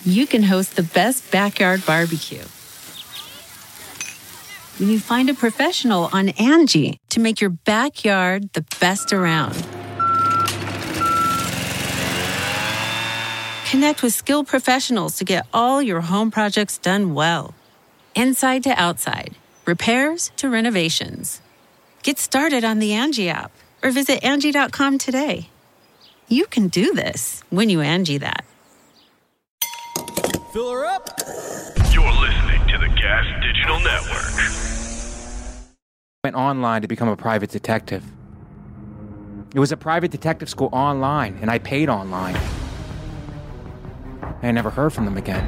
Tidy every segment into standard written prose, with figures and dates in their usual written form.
you can host the best backyard barbecue. When you find a professional on Angie to make your backyard the best around. Connect with skilled professionals to get all your home projects done well. Inside to outside, repairs to renovations. Get started on the Angie app or visit Angie.com today. You can do this when you Angie that. Fill her up. You're listening to the Gas Digital Network. Went online to become a private detective. It was a private detective school online, and I paid online. I never heard from them again.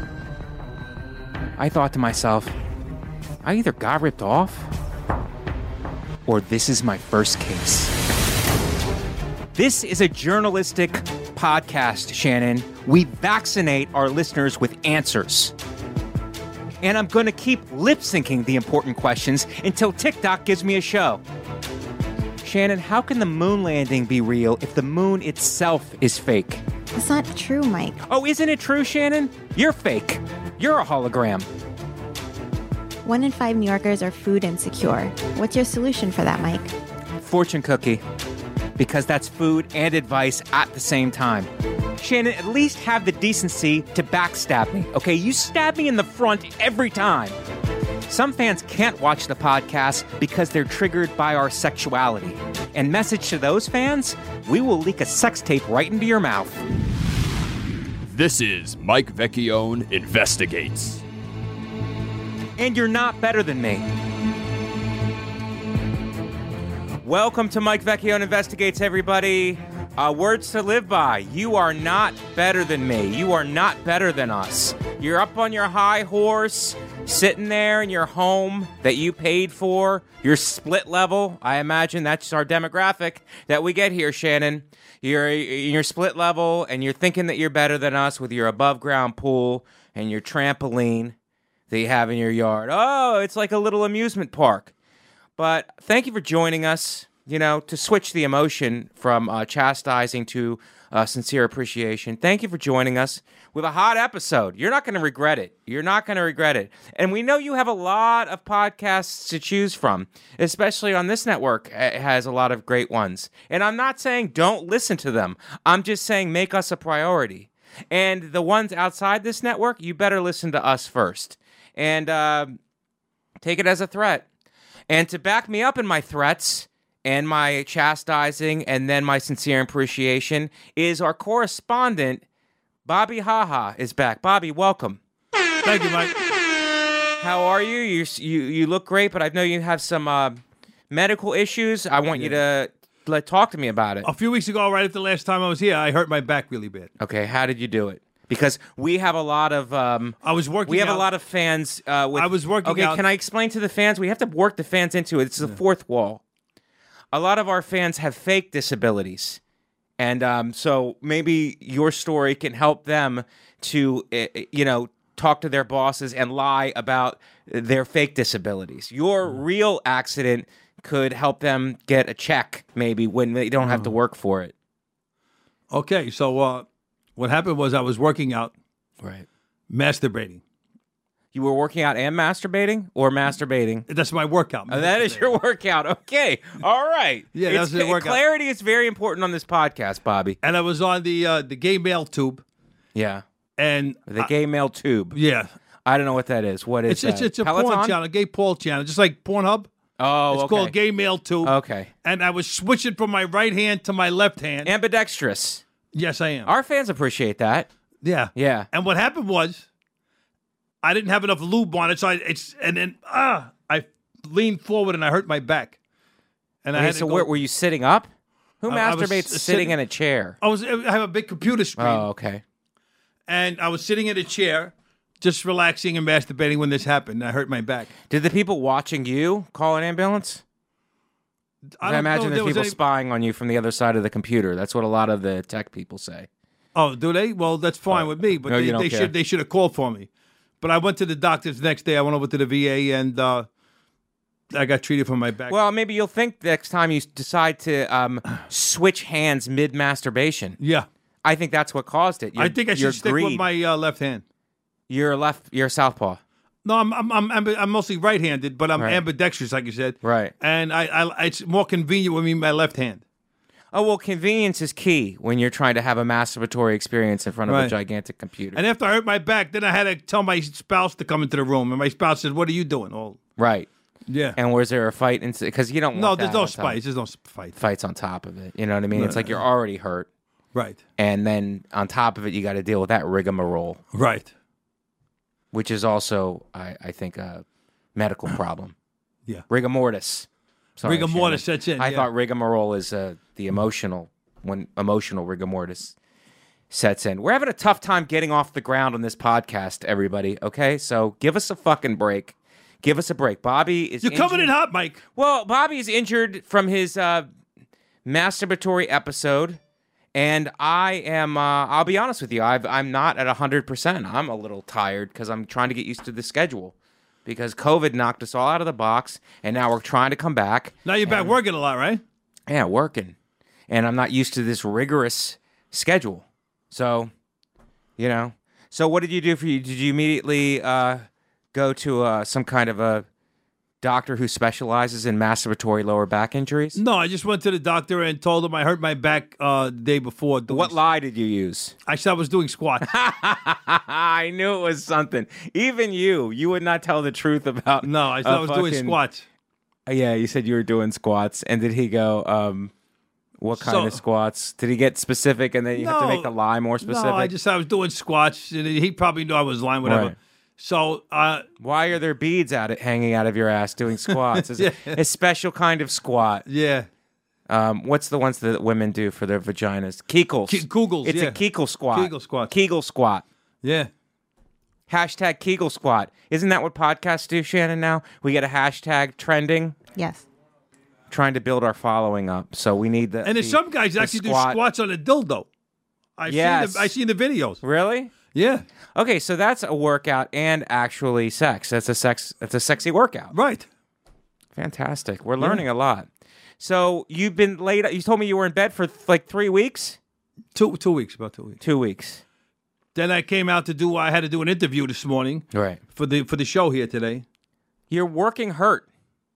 I thought to myself, I either got ripped off, or this is my first case. This is a journalistic podcast, Shannon. We vaccinate our listeners with answers. And I'm going to keep lip-syncing the important questions until TikTok gives me a show. Shannon, how can the moon landing be real if the moon itself is fake? It's not true, Mike. Oh, isn't it true, Shannon? You're fake. You're a hologram. 1 in 5 New Yorkers are food insecure. What's your solution for that, Mike? Fortune cookie. Because that's food and advice at the same time. Shannon, at least have the decency to backstab me, okay? You stab me in the front every time. Some fans can't watch the podcast because they're triggered by our sexuality. And message to those fans, we will leak a sex tape right into your mouth. This is Mike Vecchione Investigates. And you're not better than me. Welcome to Mike Vecchione Investigates, everybody. Words to live by. You are not better than me. You are not better than us. You're up on your high horse, sitting there in your home that you paid for, your split level. I imagine that's our demographic that we get here, Shannon. You're in your split level, and you're thinking that you're better than us with your above-ground pool and your trampoline that you have in your yard. Oh, it's like a little amusement park. But thank you for joining us, to switch the emotion from chastising to sincere appreciation. Thank you for joining us with a hot episode. You're not going to regret it. You're not going to regret it. And we know you have a lot of podcasts to choose from, especially on this network. It has a lot of great ones. And I'm not saying don't listen to them. I'm just saying make us a priority. And the ones outside this network, you better listen to us first. And take it as a threat. And to back me up in my threats and my chastising and then my sincere appreciation is our correspondent, Bobby Haha, is back. Bobby, welcome. Thank you, Mike. How are you? You look great, but I know you have some medical issues. I want you to talk to me about it. A few weeks ago, right after the last time I was here, I hurt my back really bad. Okay, how did you do it? Because we have a lot of I was working. We have out. a lot of fans. I was working. Okay, out. Can I explain to the fans? We have to work the fans into it. It's the fourth wall. A lot of our fans have fake disabilities, and so maybe your story can help them to, talk to their bosses and lie about their fake disabilities. Your real accident could help them get a check, maybe when they don't have to work for it. Okay, so. What happened was I was working out, right, masturbating. You were working out and masturbating, or masturbating? That's my workout. Oh, that is your workout. Okay, all right. Yeah, that's the workout. Clarity is very important on this podcast, Bobby. And I was on the gay male tube. Yeah, and the gay male tube. Yeah, I don't know what that is. What is that? It's a Peloton? porn channel, a gay porn channel, just like Pornhub. Oh, it's called gay male tube. Okay, and I was switching from my right hand to my left hand. Ambidextrous. Yes, I am. Our fans appreciate that. Yeah. Yeah. And what happened was I didn't have enough lube on it, so I leaned forward and I hurt my back. And I had to were you sitting up? Who masturbates sitting in a chair? I have a big computer screen. Oh, okay. And I was sitting in a chair, just relaxing and masturbating when this happened. And I hurt my back. Did the people watching you call an ambulance? I imagine there's people spying on you from the other side of the computer. That's what a lot of the tech people say. Oh, do they? Well, that's fine with me, but no, they should have called for me. But I went to the doctors the next day. I went over to the VA, and I got treated for my back. Well, maybe you'll think next time you decide to switch hands mid-masturbation. Yeah. I think that's what caused it. I think I should stick with my left hand. You're southpaw. No, I'm mostly right-handed, but I'm Right. ambidextrous, like you said. Right. And it's more convenient with me my left hand. Oh, well, convenience is key when you're trying to have a masturbatory experience in front of a Right. gigantic computer. And after I hurt my back, then I had to tell my spouse to come into the room, and my spouse said, "What are you doing?" Oh, Right. yeah. And was there a fight? Because you don't want No, that there's no on top- fights. There's no fight. fights on top of it. You know what I mean? It's like you're already hurt. Right. And then on top of it, you got to deal with that rigmarole, Right. which is also, I think, a medical problem. Yeah. Rigor mortis. Sorry, Rigor mortis Shannon. sets in, I yeah. thought rigmarole is the emotional, when emotional rigor mortis sets in. We're having a tough time getting off the ground on this podcast, everybody, okay? So give us a fucking break. Give us a break. Bobby is You're coming in injured. hot, Mike. Well, Bobby's injured from his masturbatory episode, and I am, I'll be honest with you, I'm not at 100%. I'm a little tired because I'm trying to get used to the schedule because COVID knocked us all out of the box, and now we're trying to come back. Now you're back working a lot, right? Yeah, working. And I'm not used to this rigorous schedule. So, you know. So what did you do for you? Did you immediately go to some kind of a doctor who specializes in masturbatory lower back injuries? No, I just went to the doctor and told him I hurt my back the day before. What lie did you use? I said I was doing squats. I knew it was something. Even you would not tell the truth about. No, I said I was doing squats. Yeah, you said you were doing squats, and did he go? What kind of squats? Did he get specific, and then you have to make the lie more specific? No, I just said I was doing squats, and he probably knew I was lying, whatever. Right. So, why are there beads hanging out of your ass doing squats? Is it a special kind of squat? yeah. What's the ones that women do for their vaginas? Kegels. Kegels, It's yeah. a Kegel squat. Kegel squat. Kegel squat. Yeah. Hashtag Kegel squat. Isn't that what podcasts do, Shannon, now? We get a hashtag trending, Yes. trying to build our following up. So we need the And there's some guys actually do squats on a dildo. I've seen the videos. Really? Yeah. Okay, so that's a workout and actually sex. That's a sexy workout. Right. Fantastic. We're learning a lot. So you've been laid. You told me you were in bed for like 3 weeks? 2 weeks, about 2 weeks. 2 weeks. Then I came out I had to do an interview this morning Right. for the show here today. You're working hurt.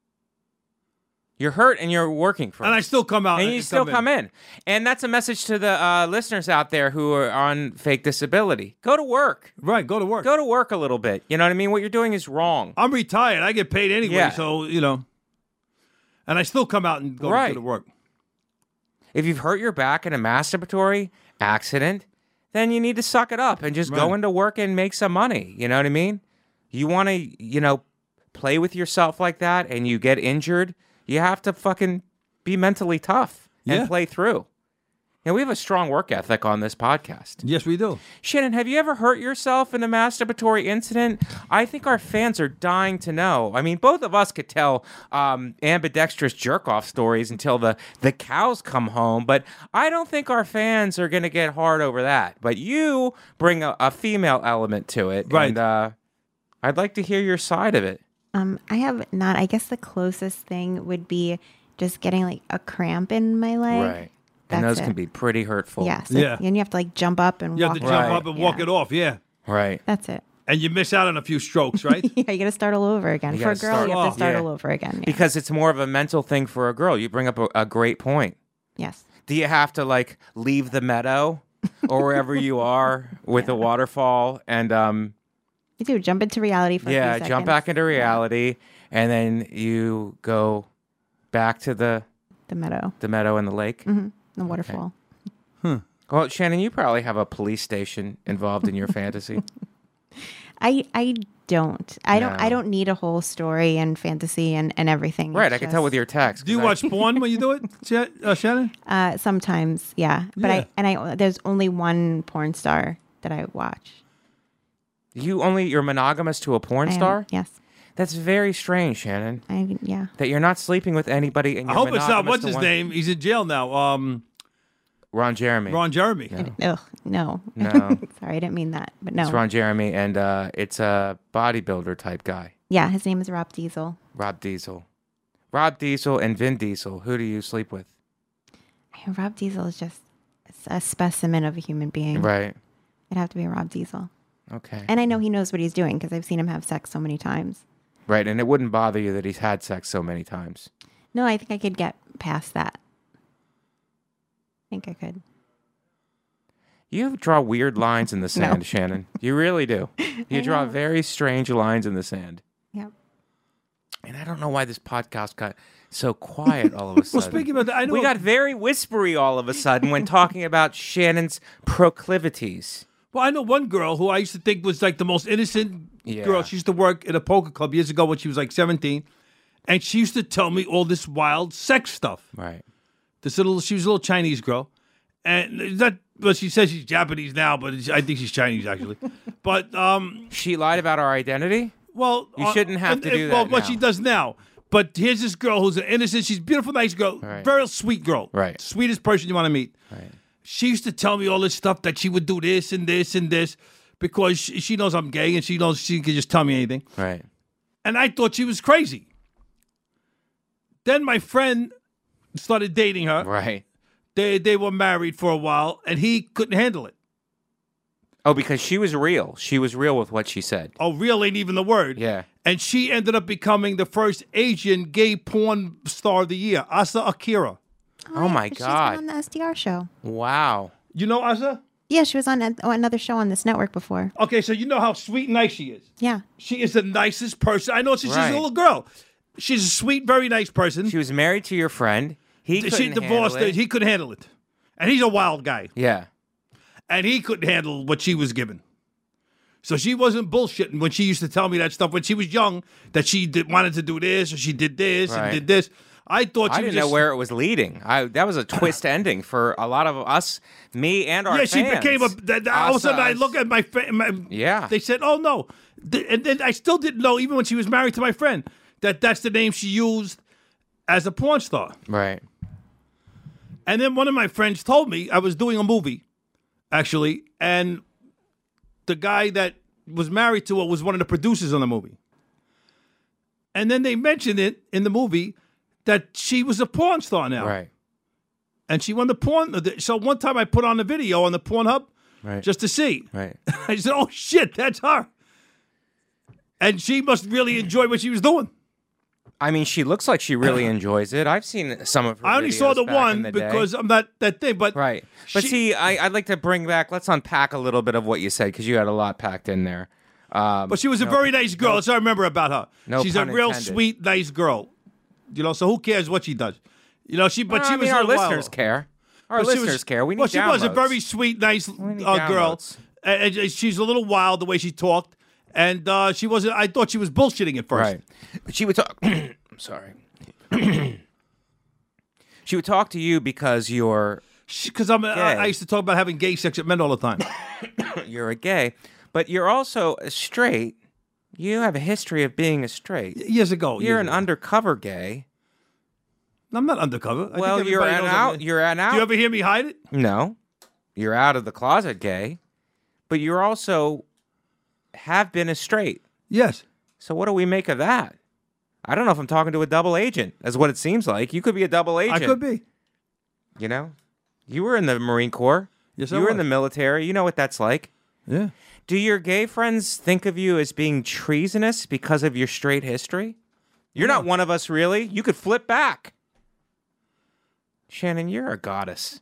You're hurt and you're working for And I still come out. and you still come in. And that's a message to the listeners out there who are on fake disability. Go to work. Right, go to work. Go to work a little bit. You know what I mean? What you're doing is wrong. I'm retired. I get paid anyway, Yeah. so, and I still come out and go Right. to work. If you've hurt your back in a masturbatory accident, then you need to suck it up and just go Right. into work and make some money. You know what I mean? You want to, play with yourself like that and you get injured, you have to fucking be mentally tough and Yeah. play through. We have a strong work ethic on this podcast. Yes, we do. Shannon, have you ever hurt yourself in a masturbatory incident? I think our fans are dying to know. I mean, both of us could tell ambidextrous jerk-off stories until the cows come home, but I don't think our fans are going to get hard over that. But you bring a female element to it, Right. and I'd like to hear your side of it. I have not. I guess the closest thing would be just getting like a cramp in my leg. Right. And That's those can it. be pretty hurtful. Yeah. So, Yeah. And you have to like jump up and You walk. have to jump Right. up and walk Yeah. it off, yeah. Right. That's it. And you miss out on a few strokes, right? Yeah, you got to start all over again. You For a gotta girl, start you have off, to start yeah. all over again. Yeah. Because it's more of a mental thing for a girl. You bring up a great point. Yes. Do you have to like leave the meadow or wherever you are with a waterfall and You do jump into reality for a few seconds. jump back into reality and then you go back to the The meadow, meadow and the lake? the waterfall. Well, Shannon, you probably have a police station involved in your fantasy. I don't. No. I don't need a whole story and fantasy and everything. Right, It's I can tell with your text. Do you 'cause watch porn when you do it, Shannon? sometimes, yeah. But Yeah. there's only one porn star that I watch. you're monogamous to a porn I am- star? Yes. That's very strange, Shannon. Yeah. That you're not sleeping with anybody and I you're hope it's not, monogamous what's to his one- name? He's in jail now. Ron Jeremy. Ron Jeremy. Ugh, no. No. Sorry, I didn't mean that. But no. It's Ron Jeremy, and it's a bodybuilder type guy. Yeah, his name is Rob Diesel. Rob Diesel. Rob Diesel and Vin Diesel. Who do you sleep with? Rob Diesel is just a specimen of a human being. Right. It'd have to be Rob Diesel. Okay. And I know he knows what he's doing because I've seen him have sex so many times. Right, and it wouldn't bother you that he's had sex so many times. No, I think I could get past that. I think I could. You draw weird lines in the sand, Shannon. You really do. You draw very strange lines in the sand. Yep. And I don't know why this podcast got so quiet all of a sudden. Well, speaking about that, I know we got very whispery all of a sudden when talking about Shannon's proclivities. Well, I know one girl who I used to think was like the most innocent Yeah. girl. She used to work at a poker club years ago when she was like 17. And she used to tell me all this wild sex stuff. Right. She was a little Chinese girl. And she says she's Japanese now, but I think she's Chinese actually. But, She lied about our identity? well. You shouldn't have to do that Well, what now. she does now. But here's this girl who's an innocent, she's a beautiful, nice girl. Right. Very sweet girl. Right. Sweetest person you want to meet. Right. She used to tell me all this stuff that she would do this and this and this because she knows I'm gay and she knows she can just tell me anything. Right. And I thought she was crazy. Then my friend started dating her. Right. They were married for a while and he couldn't handle it. Oh, because she was real. She was real with what she said. Oh, real ain't even the word. Yeah. And she ended up becoming the first Asian gay porn star of the year, Asa Akira. Oh my She's God. been on the SDR show. Wow. You know Asa? Yeah, she was on another show on this network before. Okay, so you know how sweet and nice she is. Yeah. She is the nicest person. I know she's Right. a little girl. She's a sweet, very nice person. She was married to your friend. He couldn't She divorced handle her. it. He couldn't handle it. And he's a wild guy. Yeah. And he couldn't handle what she was given. So she wasn't bullshitting when she used to tell me that stuff when she was young, that she wanted to do this or she did this Right. and did this. I thought she I was didn't just, know where it was leading. That was a twist ending for a lot of us, me and our Yeah, fans. she became all of a sudden I Us. look at my friend. Yeah. They said, oh no. And then I still didn't know, even when she was married to my friend, that's the name she used as a porn star. Right. And then one of my friends told me I was doing a movie, actually, and the guy that was married to her was one of the producers on the movie. And then they mentioned it in the movie that she was a porn star now. Right. And she won the porn. So one time I put on the video on the Pornhub Right. just to see. Right. I said, oh shit, that's her. And she must really enjoy what she was doing. I mean, she looks like she really enjoys it. I've seen some of her I only saw videos the back one in the day. because I'm not that thing. But Right. But she- see, I'd like to bring back, let's unpack a little bit of what you said because you had a lot packed in there. But she was a very nice girl. That's what I remember about her. No She's a pun real intended. sweet, nice girl. You know, so who cares what she does? You know, she Well, she I was mean, a our little listeners wild. care. Our But she listeners was- care. We need well, she was a downloads. very sweet, nice need girl. downloads. And she's a little wild the way she talked. And she wasn't. I thought she was bullshitting at first. Right. But she would talk. I'm sorry. She would talk to you because you're Because I used to talk about having gay sex with men all the time. a gay, but you're also a straight. You have a history of being a straight. Years ago. You're years an ago. undercover gay. I'm not undercover. I think Well, you're everybody an knows I'm out. gay. You're an out. Do you ever hear me hide it? No, you're out of the closet gay, but you're also have been a straight. Yes. So what do we make of that? I don't know if I'm talking to a double agent. That's what it seems like. You could be a double agent. I could be. You know, you were in the Marine Corps. Yes, you I were in was. the military. You know what that's like. Yeah. Do your gay friends think of you as being treasonous because of your straight history? You're not one of us, really. You could flip back. Shannon, you're a goddess.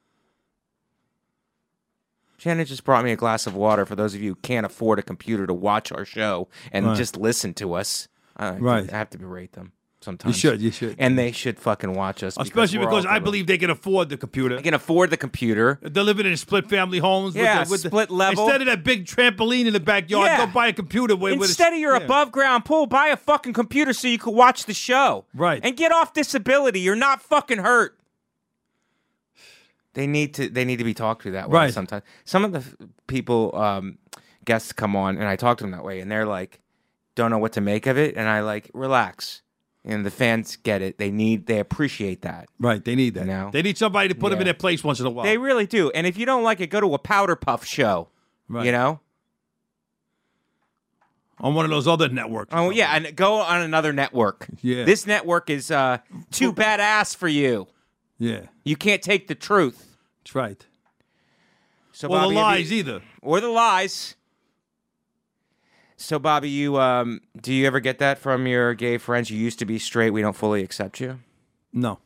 Shannon just brought me a glass of water for those of you who can't afford a computer to watch our show and Right. just listen to us. Right. I have to berate them sometimes. You should. And they should fucking watch us. Especially we're all because I good. believe they can afford the computer. They can afford the computer. They're living in split family homes. Yeah, with the, split level. Instead of that big trampoline in the backyard, Yeah. go buy a computer. Instead of your above ground pool, buy a fucking computer so you can watch the show. Right. And get off disability. You're not fucking hurt. They need to be talked to that way Right. sometimes. Some of the people, guests come on and I talk to them that way and they're like, don't know what to make of it. And I like, relax. And the fans get it. They appreciate that. Right, they need that. You know? They need somebody to put them Yeah. in their place once in a while. They really do. And if you don't like it, go to a Powder Puff show. Right. You know? On one of those other networks. Oh, yeah. And go on another network. Yeah. This network is too badass for you. Yeah, You can't take the truth. that's right. So, Or Bobby, the have lies you- either. Or the lies. So, Bobby, you do you ever get that from your gay friends? You used to be straight. We don't fully accept you. No.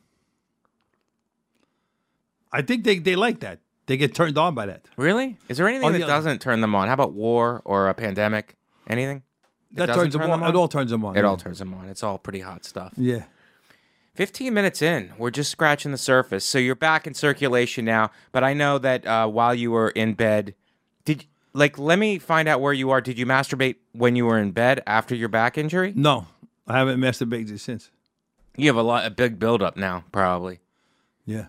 I think they like that. They get turned on by that. Really? Is there anything On that the other- doesn't turn them on? How about war or a pandemic? Anything? That doesn't turns them turn on. It all turns them on. It yeah. all turns them on. It's all pretty hot stuff. Yeah. 15 minutes in, we're just scratching the surface. So you're back in circulation now. But I know that while you were in bed, let me find out where you are. Did you masturbate when you were in bed after your back injury? No, I haven't masturbated since. You have a big buildup now, probably. Yeah.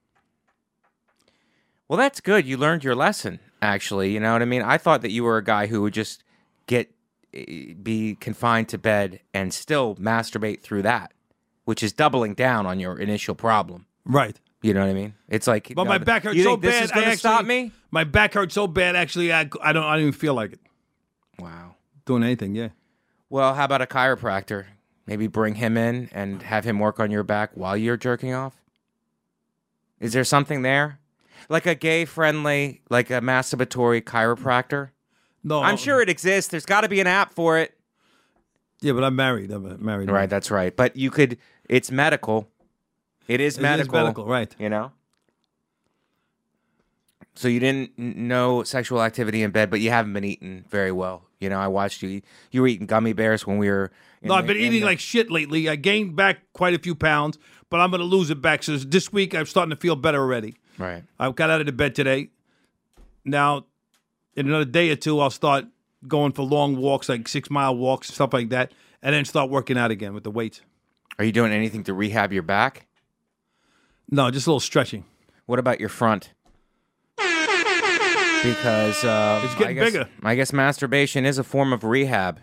Well, that's good. You learned your lesson, actually. You know what I mean? I thought that you were a guy who would just be confined to bed and still masturbate through that, which is doubling down on your initial problem. Right. You know what I mean? It's like, But my back hurts you so think bad. This is going to stop me? My back hurts so bad. Actually, I don't even feel like it. Wow. Doing anything. Yeah. Well, how about a chiropractor? Maybe bring him in and have him work on your back while you're jerking off? Is there something there? Like a gay-friendly, like a masturbatory chiropractor? No. I'm sure it exists. There's got to be an app for it. Yeah, but I'm married. I'm married. Right, that's right. But you could, it's medical. It is medical. It is medical, right. You know? So you didn't know sexual activity in bed, but you haven't been eating very well. You know, I watched you. You were eating gummy bears when we were... No, I've been eating like shit lately. I gained back quite a few pounds, but I'm going to lose it back. So this week, I'm starting to feel better already. Right. I got out of the bed today. Now, in another day or two, I'll start going for long walks, like 6-mile walks, stuff like that, and then start working out again with the weights. Are you doing anything to rehab your back? No, just a little stretching. What about your front? Because It's getting bigger. I guess masturbation is a form of rehab.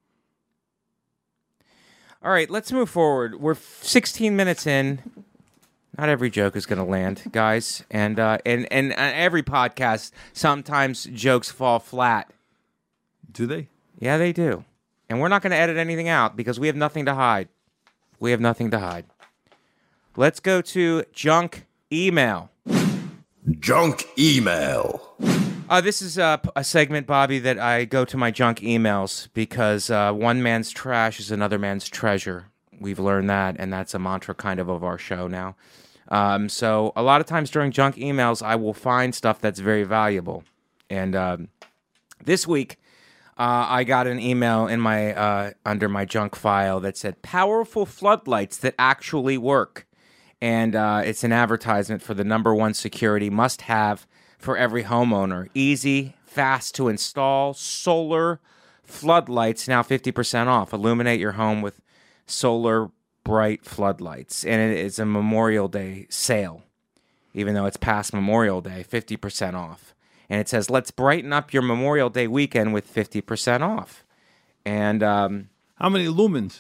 All right, let's move forward. We're 16 minutes in. Not every joke is going to land, guys, and every podcast, sometimes jokes fall flat. Do they? Yeah, they do, and we're not going to edit anything out because we have nothing to hide. We have nothing to hide. Let's go to junk email. Junk email. This is a segment, Bobby, that I go to my junk emails because one man's trash is another man's treasure. We've learned that, and that's a mantra kind of our show now. So a lot of times during junk emails, I will find stuff that's very valuable. And this week, I got an email in my under my junk file that said, powerful floodlights that actually work. And it's an advertisement for the #1 security must-have for every homeowner. Easy, fast to install, solar floodlights, now 50% off. Illuminate your home with solar bright floodlights. And it is a Memorial Day sale. Even though it's past Memorial Day, 50% off. And it says, let's brighten up your Memorial Day weekend with 50% off. And How many lumens?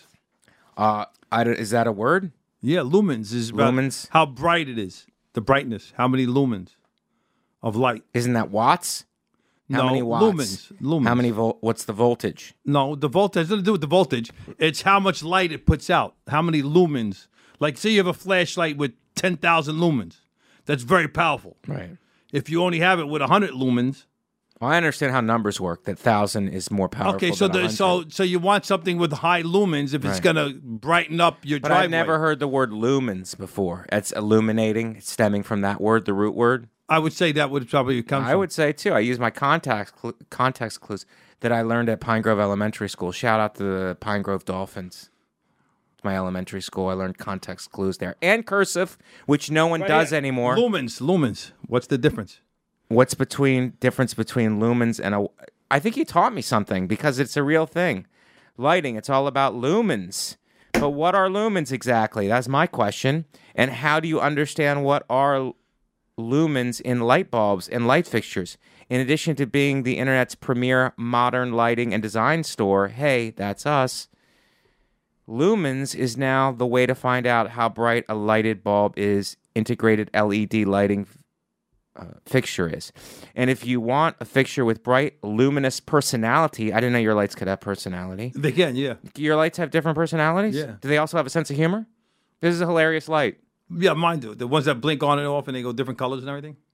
is that a word? Yeah, lumens is about Lumens? how bright it is. The brightness. How many lumens of light? Isn't that watts? How No, many watts? lumens. How many what's the voltage? No, the voltage has nothing to do with the voltage. It's how much light it puts out. How many lumens? Like, say you have a flashlight with 10,000 lumens. That's very powerful. Right. If you only have it with 100 lumens. Well, I understand how numbers work. That 1,000 is more powerful. Okay, so than 100. so you want something with high lumens if it's Right. going to brighten up your But driveway. I've never heard the word lumens before. It's illuminating, stemming from that word, the root word. I would say that would probably come I from. would say too. I use my context clues that I learned at Pine Grove Elementary School. Shout out to the Pine Grove Dolphins. It's my elementary school. I learned context clues there and cursive, which no one does anymore. Lumens. What's the difference? What's difference between lumens and I think you taught me something because it's a real thing. Lighting, it's all about lumens. But what are lumens exactly? That's my question. And how do you understand what are lumens in light bulbs and light fixtures? In addition to being the internet's premier modern lighting and design store, hey, that's us. Lumens is now the way to find out how bright a lighted bulb is, integrated LED lighting fixture is. And if you want a fixture with bright, luminous personality, I didn't know your lights could have personality. They can, yeah. Your lights have different personalities? Yeah. Do they also have a sense of humor? This is a hilarious light. Yeah, mine do. The ones that blink on and off and they go different colors and everything.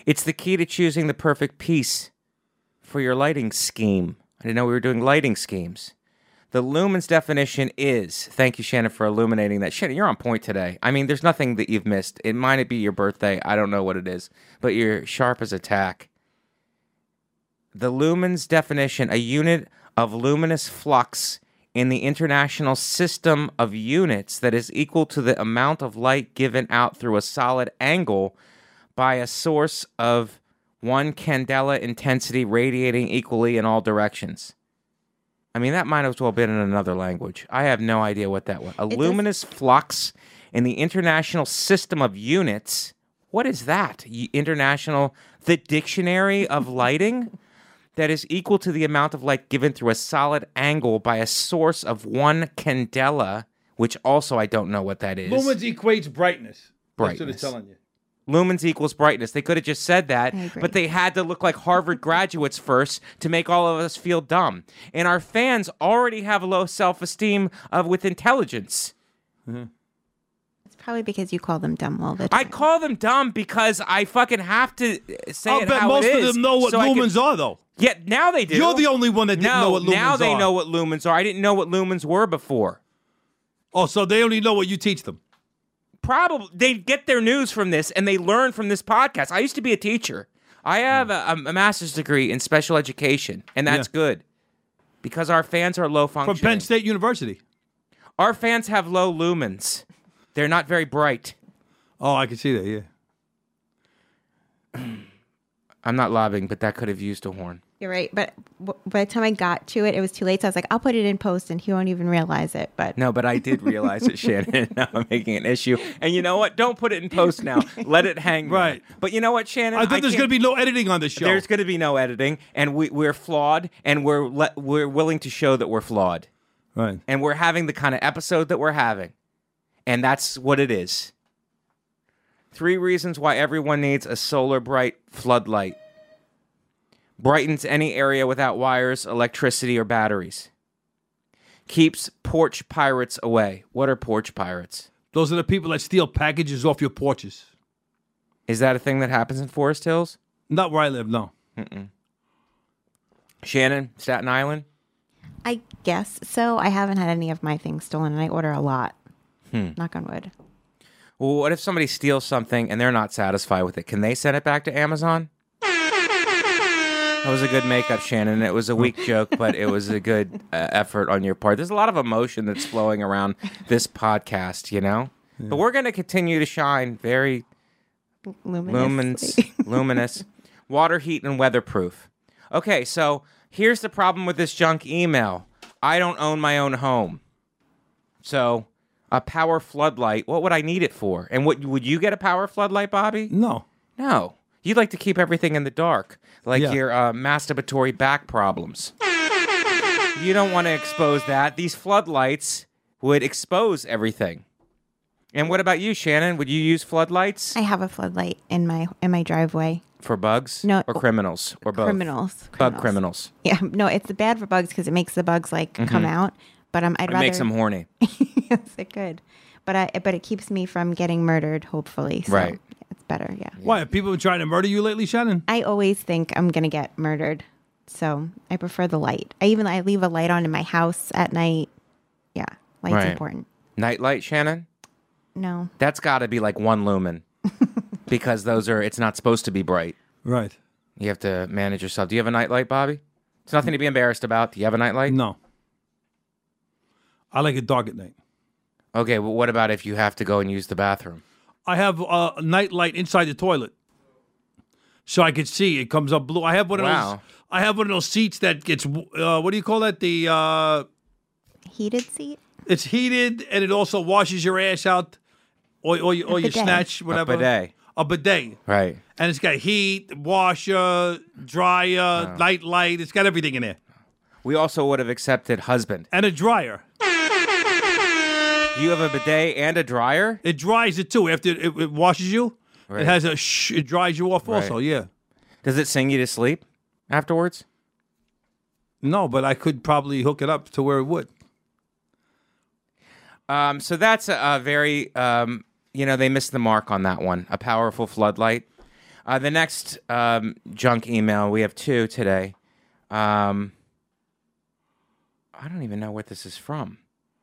It's the key to choosing the perfect piece for your lighting scheme. I didn't know we were doing lighting schemes. The lumens definition is, thank you, Shannon, for illuminating that. Shannon, you're on point today. I mean, there's nothing that you've missed. It might be your birthday. I don't know what it is, but you're sharp as a tack. The lumens definition, a unit of luminous flux in the international system of units that is equal to the amount of light given out through a solid angle by a source of 1 candela intensity radiating equally in all directions. I mean, that might as well have been in another language. I have no idea what that was. A luminous flux in the international system of units. What is that? The dictionary of lighting? That is equal to the amount of light given through a solid angle by a source of 1 candela, which also I don't know what that is. Lumens equates brightness. Brightness. That's what it's telling you. Lumens equals brightness. They could have just said that, but they had to look like Harvard graduates first to make all of us feel dumb. And our fans already have a low self-esteem with intelligence. Mm-hmm. It's probably because you call them dumb all the time. I call them dumb because I fucking have to say I'll it bet how most it of is. them know what so lumens are, though. Yeah, now they do. You're the only one that didn't know what lumens are. Now they know what lumens are. I didn't know what lumens were before. Oh, so they only know what you teach them. Probably they get their news from this and they learn from this podcast. I used to be a teacher. I have a master's degree in special education, and that's good because our fans are low functioning. From Penn State University. Our fans have low lumens. They're not very bright. Oh, I can see that, yeah. I'm not lobbying, but that could have used a horn. You're right, but by the time I got to it, it was too late. So I was like, I'll put it in post, and he won't even realize it. But no, but I did realize it, Shannon. Now I'm making an issue. And you know what? Don't put it in post now. Let it hang. Right. There. But you know what, Shannon? I thought there's going to be no editing on this show. There's going to be no editing, and we're flawed, and we're willing to show that we're flawed. Right. And we're having the kind of episode that we're having. And that's what it is. 3 reasons why everyone needs a Solar Bright floodlight. Brightens any area without wires, electricity, or batteries. Keeps porch pirates away. What are porch pirates? Those are the people that steal packages off your porches. Is that a thing that happens in Forest Hills? Not where I live, no. Shannon, Staten Island? I guess so. I haven't had any of my things stolen, and I order a lot. Knock on wood. Well, what if somebody steals something and they're not satisfied with it? Can they send it back to Amazon? That was a good makeup, Shannon. It was a weak joke, but it was a good effort on your part. There's a lot of emotion that's flowing around this podcast, Yeah. But we're going to continue to shine very luminous, water, heat, and weatherproof. Okay, so here's the problem with this junk email. I don't own my own home. So a power floodlight, what would I need it for? And would you get a power floodlight, Bobby? No. No. You'd like to keep everything in the dark, like your masturbatory back problems. You don't want to expose that. These floodlights would expose everything. And what about you, Shannon? Would you use floodlights? I have a floodlight in my driveway. For bugs? No. Or criminals? Or both? Criminals. Bug criminals. Yeah, no, it's bad for bugs because it makes the bugs come out. But I'd rather... It makes them horny. Yes, it could. But it keeps me from getting murdered, hopefully. So right. It's better, yeah. Why? Have people been trying to murder you lately, Shannon? I always think I'm going to get murdered. So I prefer the light. I leave a light on in my house at night. Yeah, light's important. Night light, Shannon? No. That's got to be like 1 lumen. Because it's not supposed to be bright. Right. You have to manage yourself. Do you have a nightlight, Bobby? It's nothing to be embarrassed about. Do you have a nightlight? No. I like it dark at night. Okay, well, what about if you have to go and use the bathroom? I have a night light inside the toilet, so I can see. It comes up blue. I have one of those. I have one of those seats that gets. What do you call that? The heated seat. It's heated, and it also washes your ass out, or your snatch, whatever. A bidet. Right. And it's got heat, washer, dryer, night light. It's got everything in there. We also would have accepted husband. And a dryer. You have a bidet and a dryer? It dries it too. After it washes you, right. It has it dries you off also, yeah. Does it sing you to sleep afterwards? No, but I could probably hook it up to where it would. So that's a very, they missed the mark on that one. A powerful floodlight. The next junk email, we have 2 today. I don't even know what this is from.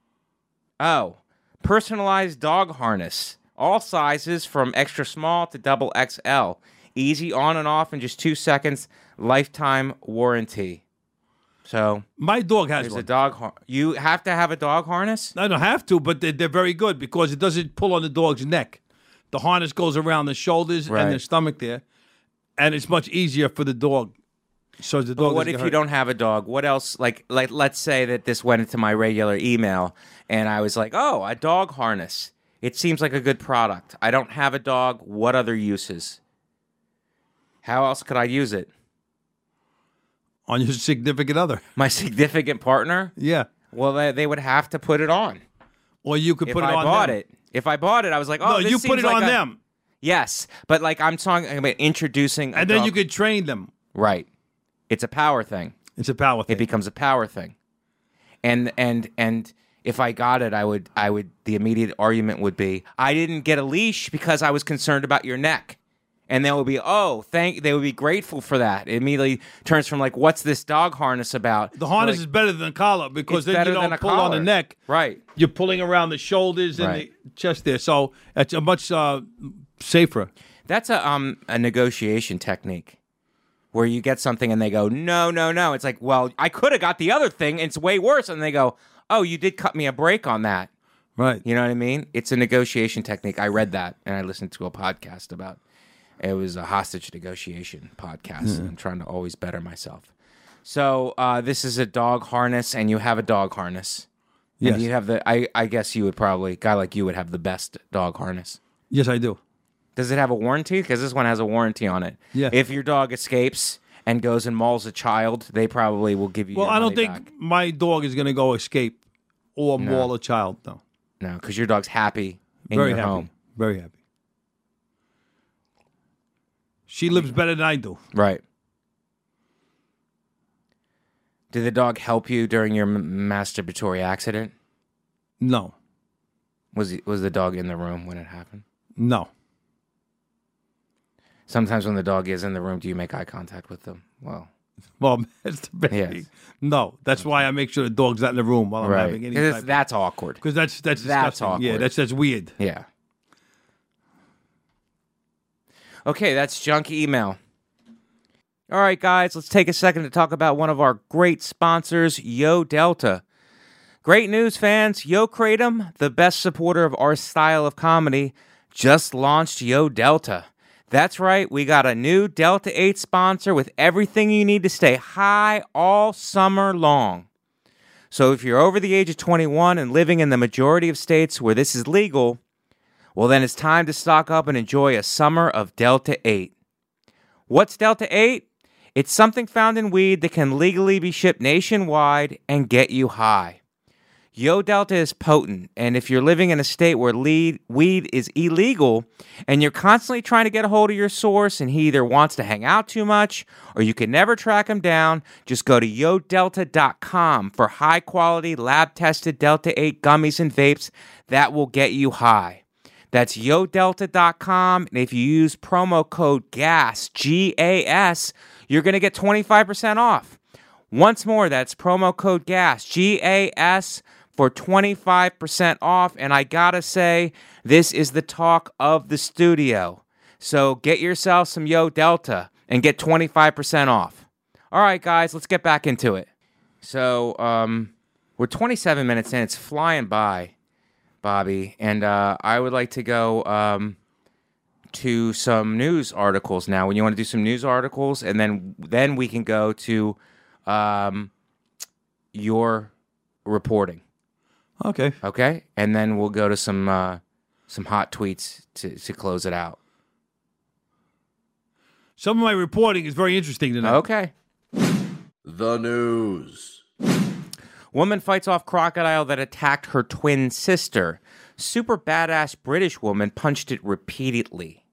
Oh, personalized dog harness. All sizes from extra small to double XL. Easy on and off in just 2 seconds. Lifetime warranty. So My dog has there's one. a dog. You have to have a dog harness? I don't have to, but they're very good because it doesn't pull on the dog's neck. The harness goes around the shoulders Right. and the stomach there, and it's much easier for the dog. So the dog. But what doesn't if get you hurt. don't have a dog? What else? Like let's say that this went into my regular email, and I was like, oh, a dog harness. It seems like a good product. I don't have a dog. What other uses? How else could I use it? On your significant other? My significant partner? Yeah. Well, they would have to put it on. Or you could If put it I on bought them. it. If I bought it, I was like, oh, No, this you put seems it like on a- them, Yes, but like I'm talking about introducing a and then dog. you could train them. Right. It's a power thing. It's a power thing. It becomes a power thing. And if I got it, I would the immediate argument would be I didn't get a leash because I was concerned about your neck. And they would be, they would be grateful for that. It immediately turns from like, what's this dog harness about? The harness to, is better than a collar because It's then better you than don't a pull on the collar. neck. Right. You're pulling around the shoulders and Right. the chest there. So it's a much safer. That's a negotiation technique where you get something and they go, no. It's like, well, I could have got the other thing. And it's way worse. And they go, oh, you did cut me a break on that. Right. You know what I mean? It's a negotiation technique. I read that and I listened to a podcast about it. Was a hostage negotiation podcast. I'm trying to always better myself. So this is a dog harness, and you have a dog harness. Yes. And you have I guess you would probably, a guy like you would have the best dog harness. Yes, I do. Does it have a warranty? Because this one has a warranty on it. Yeah. If your dog escapes and goes and mauls a child, they probably will give you Well, your I don't money think back. my dog is going to go escape or maul a child. No. No, because your dog's happy in Very your happy. home. Very happy. She lives better than I do. Right. Did the dog help you during your masturbatory accident? No. Was the dog in the room when it happened? No. Sometimes when the dog is in the room, do you make eye contact with them? Well, It's the baby. Yes. No. That's why I make sure the dog's not in the room while I'm right. having any 'Cause type. that's awkward. Because that's disgusting. Yeah, awkward. that's weird. Yeah. Okay, that's junk email. All right, guys, let's take a second to talk about one of our great sponsors, Yo Delta. Great news, fans. Yo Kratom, the best supporter of our style of comedy, just launched Yo Delta. That's right, we got a new Delta 8 sponsor with everything you need to stay high all summer long. So if you're over the age of 21 and living in the majority of states where this is legal, well, then it's time to stock up and enjoy a summer of Delta 8. What's Delta 8? It's something found in weed that can legally be shipped nationwide and get you high. Yo Delta is potent, and if you're living in a state where weed is illegal and you're constantly trying to get a hold of your source and he either wants to hang out too much or you can never track him down, just go to yodelta.com for high-quality, lab-tested Delta 8 gummies and vapes that will get you high. That's yodelta.com, and if you use promo code GAS, G-A-S, you're going to get 25% off. Once more, that's promo code GAS, G-A-S, for 25% off. And I gotta say, this is the talk of the studio. So get yourself some Yo Delta and get 25% off. All right, guys, let's get back into it. So we're 27 minutes in. It's flying by, Bobby. And I would like to go to some news articles now. When you want to do some news articles, and then we can go to your reporting. Okay. Okay, and then we'll go to some hot tweets to close it out. Some of my reporting is very interesting tonight. Okay. The news. Woman fights off crocodile that attacked her twin sister. Super badass British woman punched it repeatedly.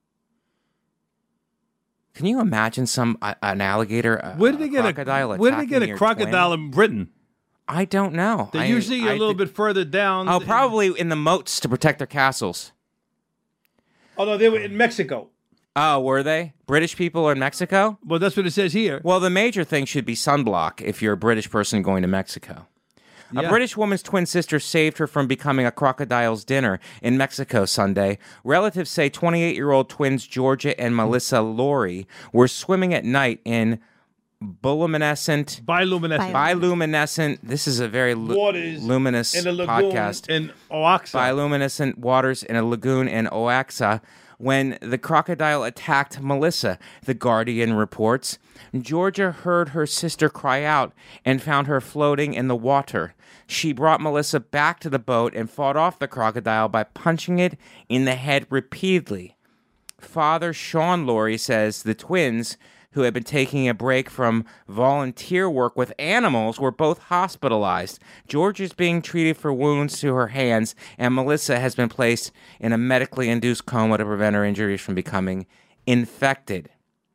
Can you imagine an alligator? Where did they get crocodile Where did they get attacking a your crocodile twin? in Britain? I don't know. They're usually a little bit further down. Oh, probably in the moats to protect their castles. Oh no, they were in Mexico. Oh, were they? British people in Mexico? Well, that's what it says here. Well, the major thing should be sunblock if you're a British person going to Mexico. A Yeah. British woman's twin sister saved her from becoming a crocodile's dinner in Mexico Sunday. Relatives say 28-year-old twins Georgia and Melissa Laurie were swimming at night in bioluminescent. This is a very Waters luminous in a lagoon podcast. in Oaxaca. Bioluminescent waters in a lagoon in Oaxaca when the crocodile attacked Melissa, The Guardian reports. Georgia heard her sister cry out and found her floating in the water. She brought Melissa back to the boat and fought off the crocodile by punching it in the head repeatedly. Father Sean Laurie says the twins, who had been taking a break from volunteer work with animals, were both hospitalized. George is being treated for wounds to her hands, and Melissa has been placed in a medically induced coma to prevent her injuries from becoming infected.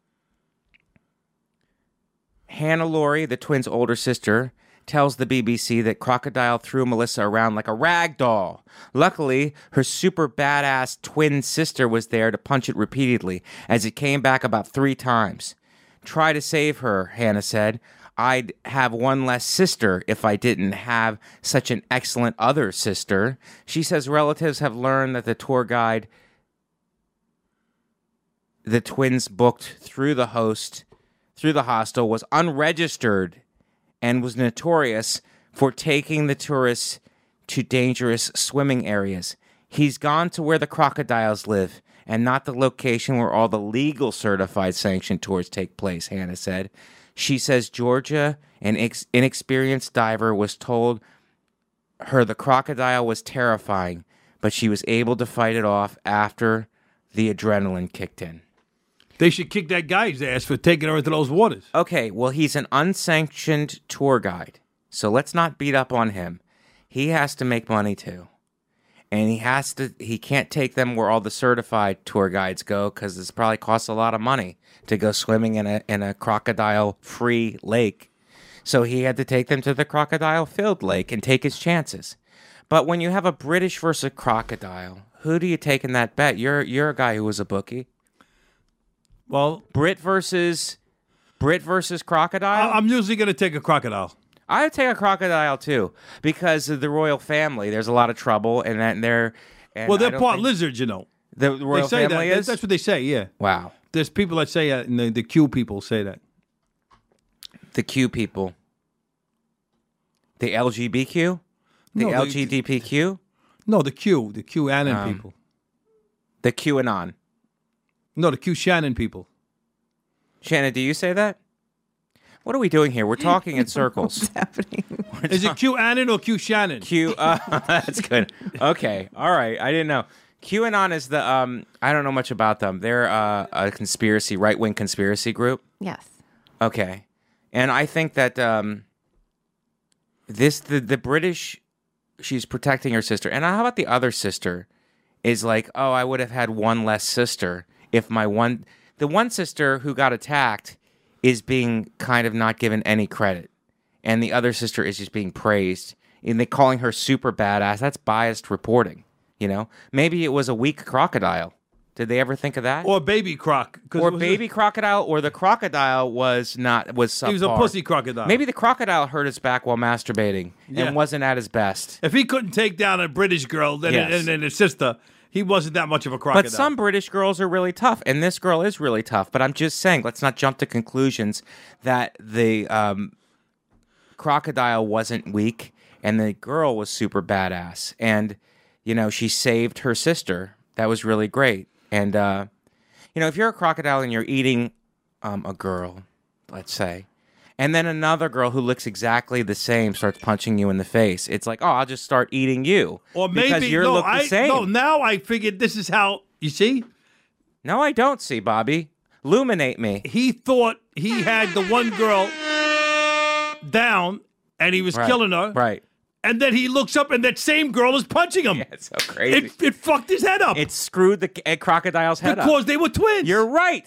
Hannah Laurie, the twins' older sister, tells the BBC that crocodile threw Melissa around like a rag doll. Luckily, her super badass twin sister was there to punch it repeatedly, as it came back about 3 times. Try to save her, Hannah said. I'd have one less sister if I didn't have such an excellent other sister. She says relatives have learned that the tour guide the twins booked through the hostel was unregistered and was notorious for taking the tourists to dangerous swimming areas. He's gone to where the crocodiles live and not the location where all the legal certified sanctioned tours take place, Hannah said. She says Georgia, an inexperienced diver, was told her the crocodile was terrifying, but she was able to fight it off after the adrenaline kicked in. They should kick that guy's ass for taking her into those waters. Okay, well, he's an unsanctioned tour guide, so let's not beat up on him. He has to make money too. And he can't take them where all the certified tour guides go because this probably costs a lot of money to go swimming in a crocodile-free lake. So he had to take them to the crocodile-filled lake and take his chances. But when you have a British versus crocodile, who do you take in that bet? You're a guy who was a bookie. Well, Brit versus crocodile? I'm usually going to take a crocodile. I would take a crocodile too because of the royal family. There's a lot of trouble, and they're part lizards, you know. The royal they say family that. is. That's what they say. Yeah. Wow. There's people that say that, and the Q people say that. The Q people. The LGBTQ. The LGBTQ. No, the QAnon people. The QAnon. No, the Q Shannon people. Shannon, do you say that? What are we doing here? We're talking in circles. What's happening? Is it QAnon or Q Shannon? That's good. Okay. All right. I didn't know. QAnon is the, I don't know much about them. They're a conspiracy, right-wing conspiracy group. Yes. Okay. And I think that the British, she's protecting her sister. And how about the other sister is like, oh, I would have had one less sister if the one sister who got attacked is being kind of not given any credit. And the other sister is just being praised. And they calling her super badass. That's biased reporting, you know? Maybe it was a weak crocodile. Did they ever think of that? Or baby croc. Or baby crocodile, or the crocodile was subpar. He was a pussy crocodile. Maybe the crocodile hurt his back while masturbating and wasn't at his best. If he couldn't take down a British girl and his sister, he wasn't that much of a crocodile. But some British girls are really tough, and this girl is really tough. But I'm just saying, let's not jump to conclusions that the crocodile wasn't weak and the girl was super badass. And, you know, she saved her sister. That was really great. And, you know, if you're a crocodile and you're eating a girl, let's say, and then another girl who looks exactly the same starts punching you in the face, it's like, oh, I'll just start eating you. Or maybe, because you look the same. No, now I figured this is how, you see? No, I don't see, Bobby. Illuminate me. He thought he had the one girl down and he was killing her. Right. And then he looks up and that same girl is punching him. Yeah, it's so crazy. It fucked his head up. It screwed the crocodile's head up. Because they were twins. You're right.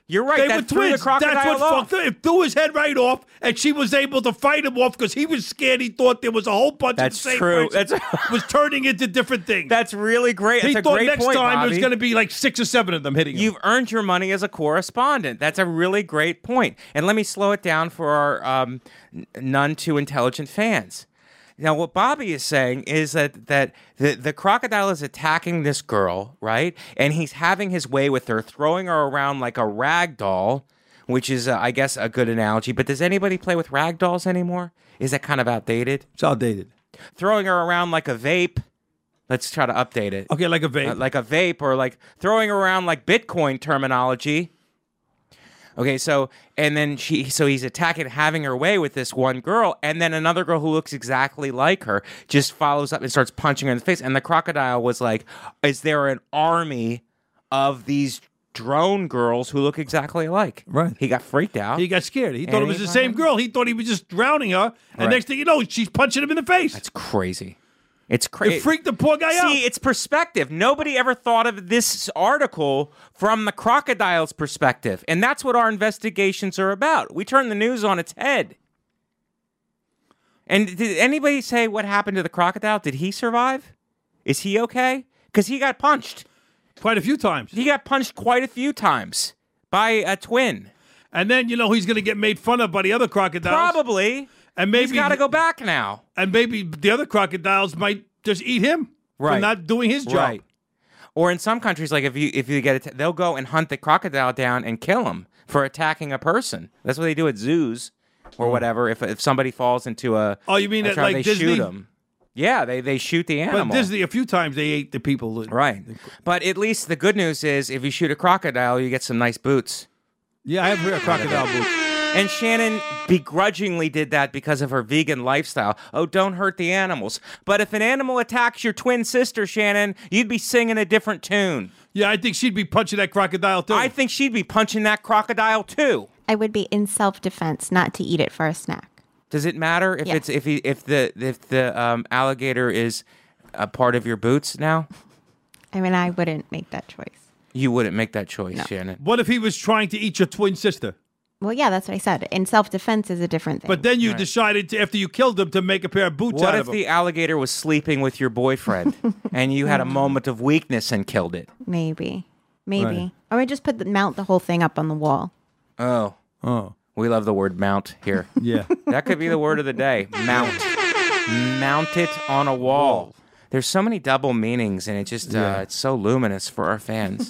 You're right. They that were threw twins. the crocodile That's what off. fucked up. It threw his head right off, and she was able to fight him off because he was scared. He thought there was a whole bunch That's of the same true. person was turning into different things. That's really great. He That's a thought great next point, time Bobby. there's going to be like 6 or 7 of them hitting him. You've earned your money as a correspondent. That's a really great point. And let me slow it down for our none too intelligent fans. Now, what Bobby is saying is that the crocodile is attacking this girl, right? And he's having his way with her, throwing her around like a rag doll, which is, I guess, a good analogy. But does anybody play with rag dolls anymore? Is that kind of outdated? It's outdated. Throwing her around like a vape. Let's try to update it. Okay, like a vape. Like a vape, or like throwing her around like Bitcoin terminology. Okay, so he's attacking, having her way with this one girl, and then another girl who looks exactly like her just follows up and starts punching her in the face. And the crocodile was like, "Is there an army of these drone girls who look exactly alike?" Right. He got freaked out. He got scared. He thought it was the he- same girl. He thought he was just drowning her, and Right. next thing you know, she's punching him in the face. That's crazy. It's crazy. It freaked the poor guy out. See, it's perspective. Nobody ever thought of this article from the crocodile's perspective. And that's what our investigations are about. We turn the news on its head. And did anybody say what happened to the crocodile? Did he survive? Is he okay? Because he got punched. Quite a few times. He got punched quite a few times by a twin. And then, he's going to get made fun of by the other crocodiles. Probably. And maybe He's got to go back now. And maybe the other crocodiles might just eat him for Right. not doing his job. Right. Or in some countries, like if you get it, they'll go and hunt the crocodile down and kill him for attacking a person. That's what they do at zoos or whatever. If somebody falls into a You mean a that trap, like they Disney? shoot them. Yeah, they shoot the animal. But Disney, a few times they ate the people. Right. But at least the good news is, if you shoot a crocodile, you get some nice boots. Yeah, I have real crocodile boots. And Shannon begrudgingly did that because of her vegan lifestyle. Oh, don't hurt the animals. But if an animal attacks your twin sister, Shannon, you'd be singing a different tune. Yeah, I think she'd be punching that crocodile too. I think she'd be punching that crocodile too. I would be in self-defense, not to eat it for a snack. Does it matter if Yeah. it's if the alligator is a part of your boots now? I mean, I wouldn't make that choice. You wouldn't make that choice, Shannon. What if he was trying to eat your twin sister? Well, yeah, that's what I said. In self-defense is a different thing. But then you decided to, after you killed him, to make a pair of boots What out if of him. the alligator was sleeping with your boyfriend and you had a moment of weakness and killed it? Maybe. Right. Or I just mount the whole thing up on the wall. Oh, we love the word mount here. Yeah. That could be the word of the day. Mount. Mount it on a wall. There's so many double meanings, and it just it's so luminous for our fans.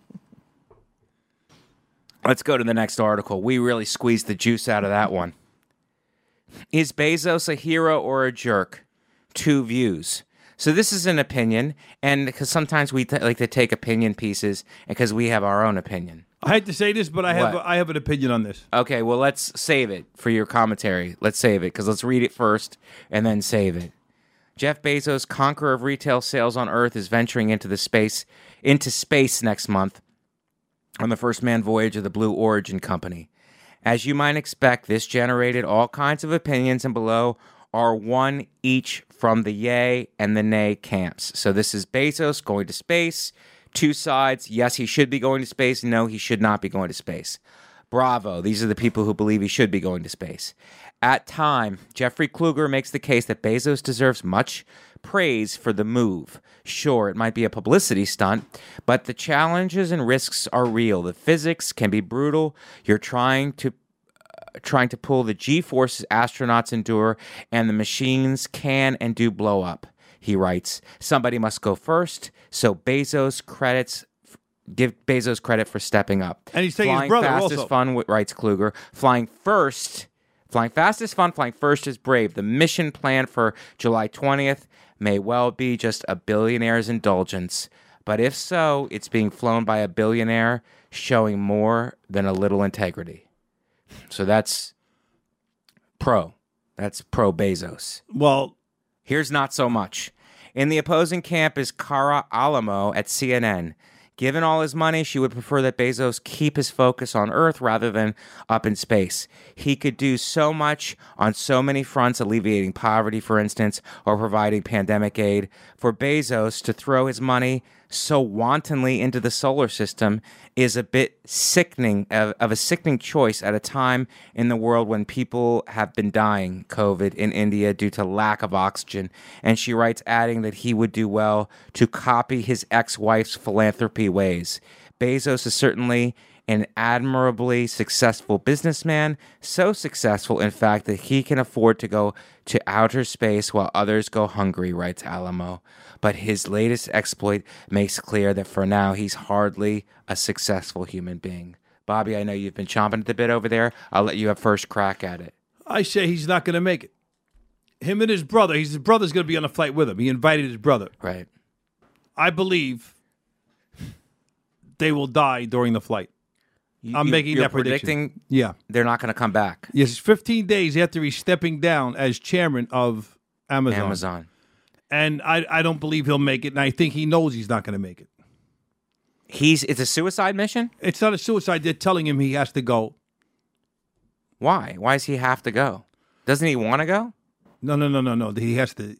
Let's go to the next article. We really squeezed the juice out of that one. Is Bezos a hero or a jerk? 2 views. So this is an opinion, and because sometimes we like to take opinion pieces, because we have our own opinion. I hate to say this, but I have an opinion on this. Okay, well, let's save it for your commentary. Let's save it, because let's read it first and then save it. Jeff Bezos, conqueror of retail sales on Earth, is venturing into space next month on the first manned voyage of the Blue Origin Company. As you might expect, this generated all kinds of opinions, and below are one each from the yay and the nay camps. So this is Bezos going to space. 2 sides. Yes, he should be going to space. No, he should not be going to space. Bravo. These are the people who believe he should be going to space. At Time, Jeffrey Kluger makes the case that Bezos deserves much praise for the move. Sure, it might be a publicity stunt, but the challenges and risks are real. The physics can be brutal. You're trying to pull the G-forces astronauts endure, and the machines can and do blow up. He writes, somebody must go first, so give Bezos credit for stepping up. And he's taking flying his brother fast also. is fun, writes Kluger. Flying fast is fun, flying first is brave. The mission plan for July 20th may well be just a billionaire's indulgence. But if so, it's being flown by a billionaire showing more than a little integrity. So that's pro. That's pro Bezos. Well, Here's not so much. In the opposing camp is Cara Alamo at CNN. Given all his money, she would prefer that Bezos keep his focus on Earth rather than up in space. He could do so much on so many fronts, alleviating poverty, for instance, or providing pandemic aid. For Bezos to throw his money so wantonly into the solar system is a bit sickening, of a sickening choice at a time in the world when people have been dying COVID in India due to lack of oxygen. And she writes, adding that he would do well to copy his ex-wife's philanthropy ways. Bezos is certainly an admirably successful businessman, so successful, in fact, that he can afford to go to outer space while others go hungry, writes Alamo. But his latest exploit makes clear that for now, he's hardly a successful human being. Bobby, I know you've been chomping at the bit over there. I'll let you have first crack at it. I say he's not going to make it. Him and his brother, his brother's going to be on a flight with him. He invited his brother. Right. I believe they will die during the flight. I'm making you're that prediction. Predicting Yeah. they're not going to come back. Yes, 15 days after he's stepping down as chairman of Amazon. And I don't believe he'll make it, and I think he knows he's not going to make it. It's a suicide mission? It's not a suicide. They're telling him he has to go. Why? Why does he have to go? Doesn't he want to go? No. He has to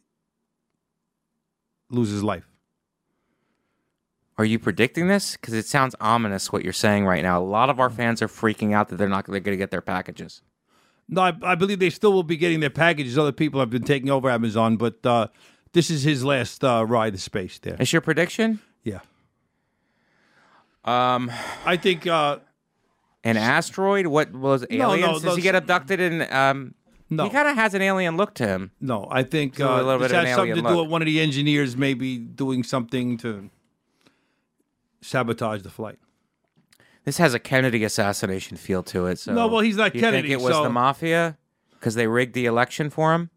lose his life. Are you predicting this? Because it sounds ominous what you're saying right now. A lot of our fans are freaking out that they're going to get their packages. No, I believe they still will be getting their packages. Other people have been taking over Amazon, but this is his last ride to space there. Is your prediction? Yeah. I think... an asteroid? What was aliens? Does he get abducted and... No. He kind of has an alien look to him. No, I think a little this bit of has an something to alien do look. with one of the engineers maybe doing something to sabotage the flight. This has a Kennedy assassination feel to it. So No, well, he's not you Kennedy, think it was so- the mafia? Because they rigged the election for him?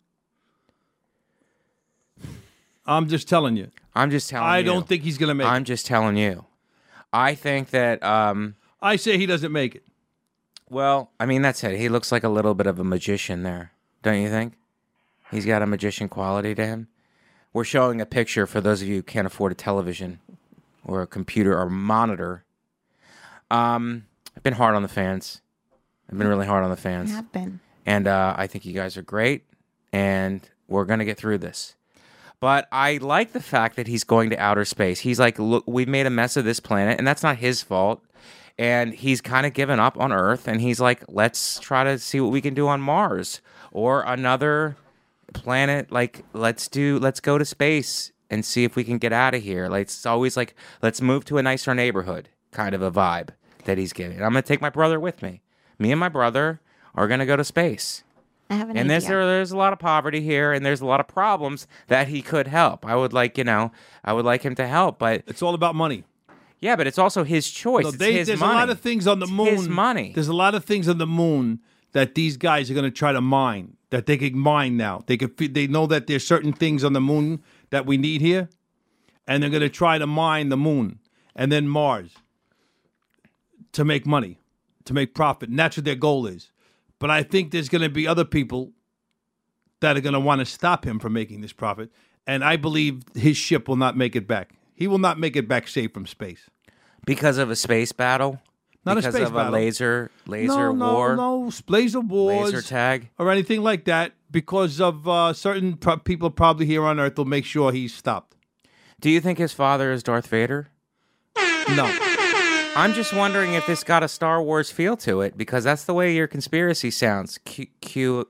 I'm just telling you. I'm just telling you. I don't think he's going to make I'm it. just telling you. I think that... I say he doesn't make it. Well, I mean, that's it. He looks like a little bit of a magician there, don't you think? He's got a magician quality to him. We're showing a picture for those of you who can't afford a television or a computer or monitor. I've been hard on the fans. I've been really hard on the fans. I have been. And I think you guys are great, and we're going to get through this. But I like the fact that he's going to outer space. He's like, look, we've made a mess of this planet, and that's not his fault. And he's kind of given up on Earth, and he's like, let's try to see what we can do on Mars or another planet. Like, let's go to space and see if we can get out of here. Like, it's always like, let's move to a nicer neighborhood kind of a vibe that he's giving. I'm going to take my brother with me. Me and my brother are going to go to space. I have an And idea. there's a lot of poverty here, and there's a lot of problems that he could help. I would like him to help, but It's all about money. yeah, but it's also his choice. No, It's there's his a money. lot of things on the It's moon. his money. There's a lot of things on the moon that these guys are going to try to mine, that they can mine now. They know that there's certain things on the moon that we need here, and they're going to try to mine the moon and then Mars to make money, to make profit. And that's what their goal is. But I think there's going to be other people that are going to want to stop him from making this profit. And I believe his ship will not make it back. He will not make it back safe from space. Because of a space battle? Not a because space of battle. a laser No, war? no, laser wars, Laser tag? or anything like that. Because of certain people probably here on Earth will make sure he's stopped. Do you think his father is Darth Vader? No, I'm just wondering if this got a Star Wars feel to it, because that's the way your conspiracy sounds. QAnon.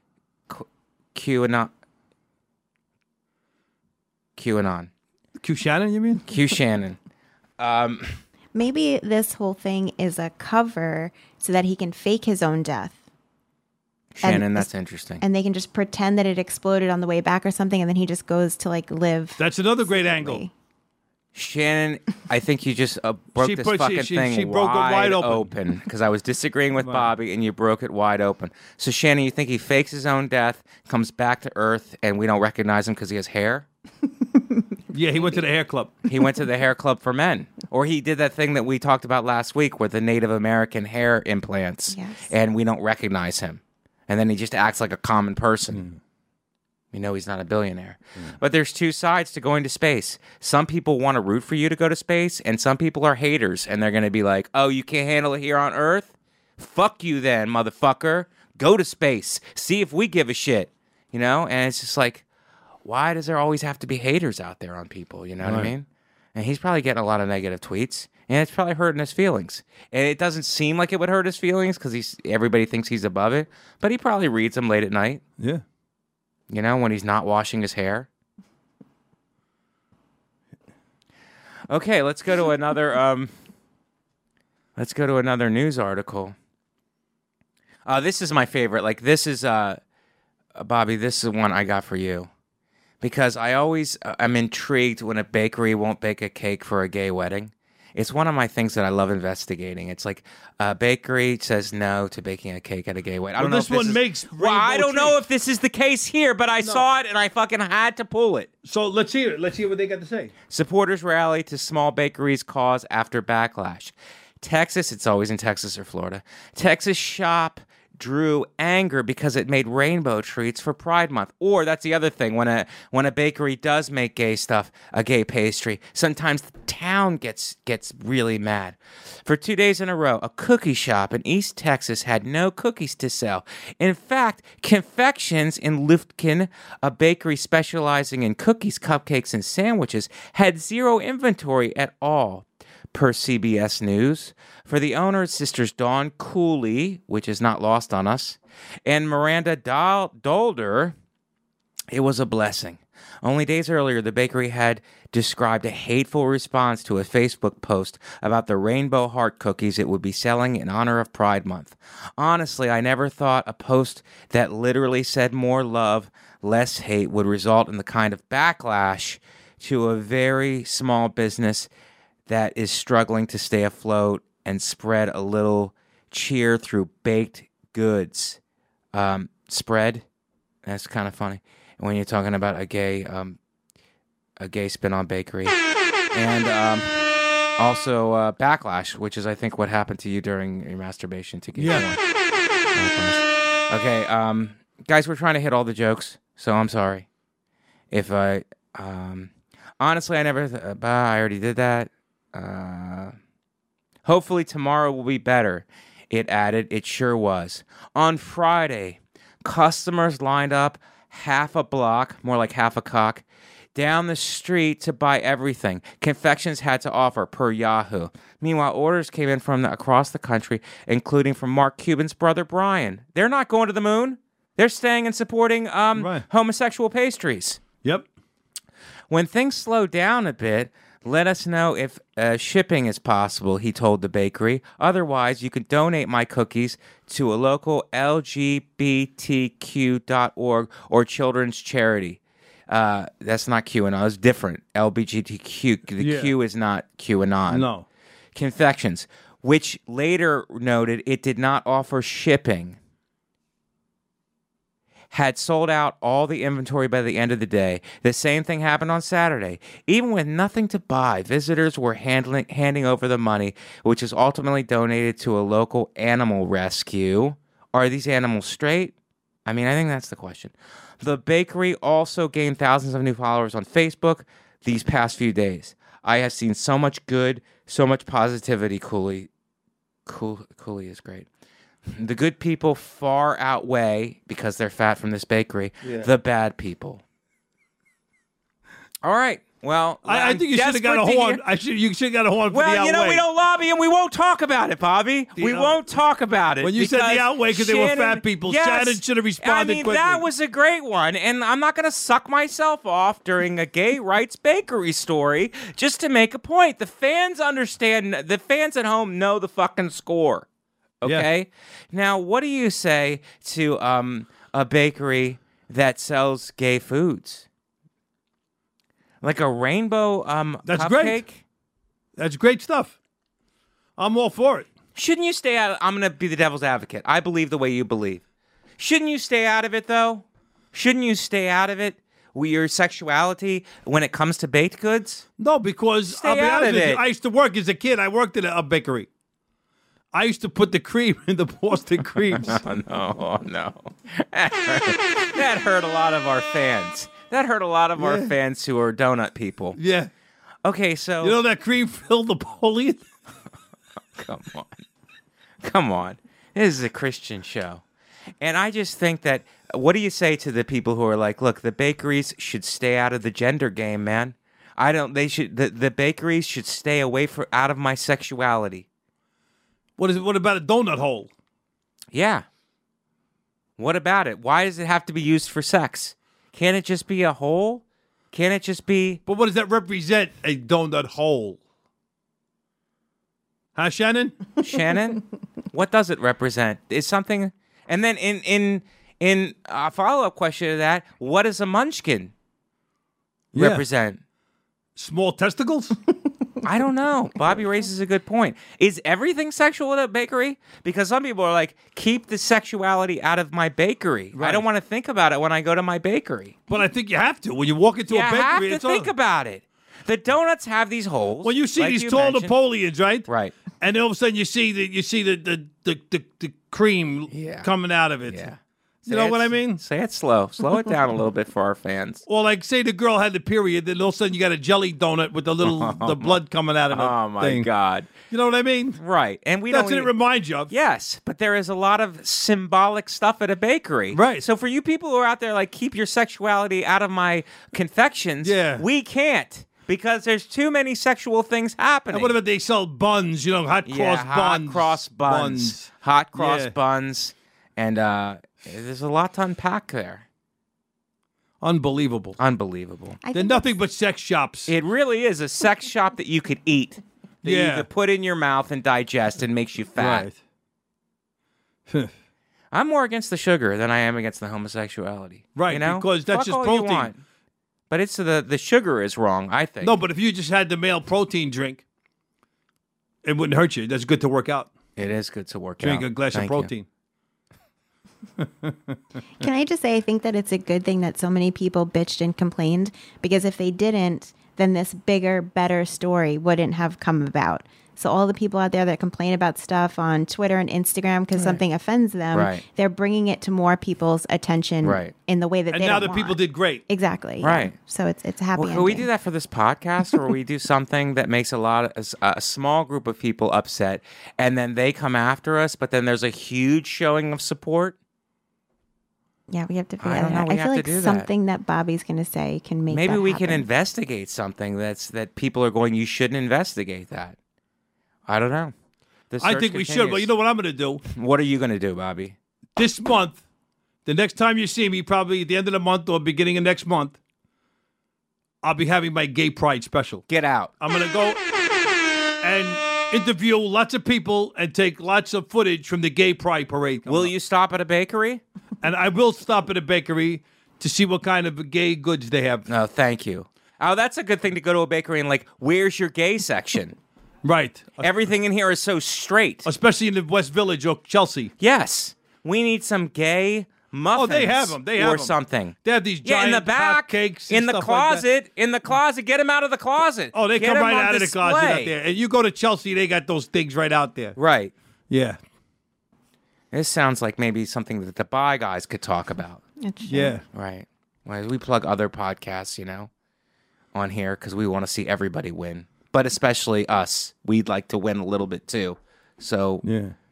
Q Shannon, you mean? Q Shannon. Maybe this whole thing is a cover so that he can fake his own death. Shannon, that's interesting. And they can just pretend that it exploded on the way back or something, and then he just goes to like live. That's another great secretly. angle. Shannon, I think you just broke She this put- fucking she thing broke it wide open. open because I was disagreeing with Bobby and you broke it wide open. So Shannon, you think he fakes his own death, comes back to Earth, and we don't recognize him because he has hair? Yeah, he went to the hair club. He went to the hair club for men. Or he did that thing that we talked about last week with the Native American hair implants, Yes. and we don't recognize him. And then he just acts like a common person. We know he's not a billionaire. But there's two sides to going to space. Some people want to root for you to go to space, and some people are haters, and they're going to be like, oh, you can't handle it here on Earth? Fuck you then, motherfucker. Go to space. See if we give a shit. You know? And it's just like, why does there always have to be haters out there on people? You know what I mean? And he's probably getting a lot of negative tweets. And it's probably hurting his feelings. And it doesn't seem like it would hurt his feelings because everybody thinks he's above it. But he probably reads them late at night. Yeah. You know, when he's not washing his hair. Okay, let's go to another. Let's go to another news article. This is my favorite. Like, this is Bobby. This is one I got for you because I'm intrigued when a bakery won't bake a cake for a gay wedding. It's one of my things that I love investigating. It's like a bakery says no to baking a cake at a gay wedding. I don't know if this makes. Well, I don't know if this is the case here, but I saw it and I fucking had to pull it. So let's hear it. Let's hear what they got to say. Supporters rally to small bakeries' cause after backlash. Texas, it's always in Texas or Florida. Texas shop drew anger because it made rainbow treats for Pride Month. Or that's the other thing, when a bakery does make gay stuff, a gay pastry, sometimes the town gets really mad. For 2 days in a row, a cookie shop in East Texas had no cookies to sell. In fact, Confections in Lufkin, a bakery specializing in cookies, cupcakes, and sandwiches, had zero inventory at all. Per CBS News, for the owner's sisters Dawn Cooley, which is not lost on us, and Miranda Dolder, it was a blessing. Only days earlier, the bakery had described a hateful response to a Facebook post about the rainbow heart cookies it would be selling in honor of Pride Month. Honestly, I never thought a post that literally said more love, less hate would result in the kind of backlash to a very small business that is struggling to stay afloat and spread a little cheer through baked goods. Spread, that's kind of funny when you're talking about a gay spin on bakery, and also backlash, which is I think what happened to you during your masturbation to gay porn. Okay, guys, we're trying to hit all the jokes, so I'm sorry if I honestly I never. I already did that. Hopefully tomorrow will be better, it added. It sure was. On Friday, customers lined up half a block, more like half a cock, down the street to buy everything Confections had to offer, per Yahoo. Meanwhile, orders came in from across the country, including from Mark Cuban's brother Brian. They're not going to the moon. They're staying and supporting homosexual pastries. Yep. When things slow down a bit, let us know if shipping is possible, he told the bakery. Otherwise, you can donate my cookies to a local LGBTQ.org or children's charity. That's not QAnon. It's different. LGBTQ. The Q is not QAnon. No. Confections, which later noted it did not offer shipping, had sold out all the inventory by the end of the day. The same thing happened on Saturday. Even with nothing to buy, visitors were handing over the money, which is ultimately donated to a local animal rescue. Are these animals straight? I mean, I think that's the question. The bakery also gained thousands of new followers on Facebook these past few days. I have seen so much good, so much positivity. Cooley is great. The good people far outweigh, because they're fat from this bakery, the bad people. All right. Well, I think you should have got a horn. You should have got a horn for the outweigh. Well, you know, we don't lobby and we won't talk about it, Bobby. We won't talk about it. When you said the outweigh because they were fat people, Shannon should have responded quickly. That was a great one, and I'm not going to suck myself off during a gay rights bakery story just to make a point. The fans understand. The fans at home know the fucking score. Okay? Yeah. Now, what do you say to a bakery that sells gay foods? Like a rainbow That's cupcake? Great. That's great stuff. I'm all for it. Shouldn't you stay out? I'm going to be the devil's advocate. I believe the way you believe. Shouldn't you stay out of it, though? Shouldn't you stay out of it with your sexuality when it comes to baked goods? No, because I'll be honest with you, I used to work as a kid. I worked at a bakery. I used to put the cream in the Boston creams. No. That hurt a lot of our fans. That hurt a lot of our fans who are donut people. Yeah. Okay, so... You know that cream-filled Napoleon? Come on. This is a Christian show. And I just think that... What do you say to the people who are like, look, the bakeries should stay out of the gender game, man? I don't. They should. The bakeries should stay away out of my sexuality. What is it? What about a donut hole? Yeah. What about it? Why does it have to be used for sex? Can't it just be a hole? Can't it just be? But what does that represent? A donut hole? Huh, Shannon? Shannon, what does it represent? Is something? And then in a follow-up question to that, what does a munchkin represent? Small testicles? I don't know. Bobby raises a good point. Is everything sexual at a bakery? Because some people are like, keep the sexuality out of my bakery. Right. I don't want to think about it when I go to my bakery. But I think you have to. When you walk into a bakery, you have it's to think about it. The donuts have these holes. When you see like these you tall mentioned. Napoleons, right? Right. And all of a sudden you see the cream coming out of it. Yeah. You know what I mean? Say it slow. Slow it down a little bit for our fans. Or like, say the girl had the period, then all of a sudden you got a jelly donut with the blood coming out of it. Oh, my God. You know what I mean? Right. And That's what it reminds you of. Yes, but there is a lot of symbolic stuff at a bakery. Right. So for you people who are out there like, keep your sexuality out of my confections, we can't. Because there's too many sexual things happening. And what about they sell buns, hot cross buns? Hot cross buns. Hot cross buns. And there's a lot to unpack there. Unbelievable. They're nothing but sex shops. It really is a sex shop that you could eat. That you could put in your mouth and digest and makes you fat. Right. I'm more against the sugar than I am against the homosexuality. Right, you know? because that's Fuck just all protein. You want. But it's the sugar is wrong, I think. No, but if you just had the male protein drink, it wouldn't hurt you. That's good to work out. It is good to work out. Drink a glass of protein. Can I just say, I think that it's a good thing that so many people bitched and complained, because if they didn't, then this bigger, better story wouldn't have come about. So all the people out there that complain about stuff on Twitter and Instagram because something offends them, they're bringing it to more people's attention in the way that and they now don't the people want. did great. Exactly. Right. Yeah. So it's a happy Well, ending. can we do that for this podcast, or we do something that makes a small group of people upset, and then they come after us, but then there's a huge showing of support? Yeah, we have to figure I don't that out. know. We I have feel to like do that. something that Bobby's going to say can make Maybe that we can happen. investigate something that people are going, you shouldn't investigate that. I don't know. I think we should, but you know what I'm going to do? What are you going to do, Bobby? This month, the next time you see me, probably at the end of the month or beginning of next month, I'll be having my gay pride special. Get out. I'm going to go and interview lots of people and take lots of footage from the gay pride parade. Will you stop at a bakery? And I will stop at a bakery to see what kind of gay goods they have. No, thank you. Oh, that's a good thing to go to a bakery and like, where's your gay section? Right. Everything in here is so straight. Especially in the West Village or Chelsea. Yes. We need some gay muffins. Oh, they have them. They have or them. something. They have these giant in the back, cakes in the closet, in the closet. Get them out of the closet. Oh, they Get come 'em right on out of the display. closet out there. And you go to Chelsea, they got those things right out there. Right. Yeah. This sounds like maybe something that the Buy Guys could talk about. Yeah. Right. Well, we plug other podcasts, on here because we want to see everybody win. But especially us. We'd like to win a little bit too. So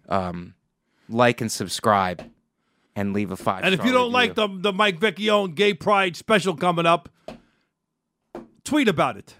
like and subscribe and leave a 5-star And if you don't review. like the Mike Vecchione Gay Pride special coming up, tweet about it.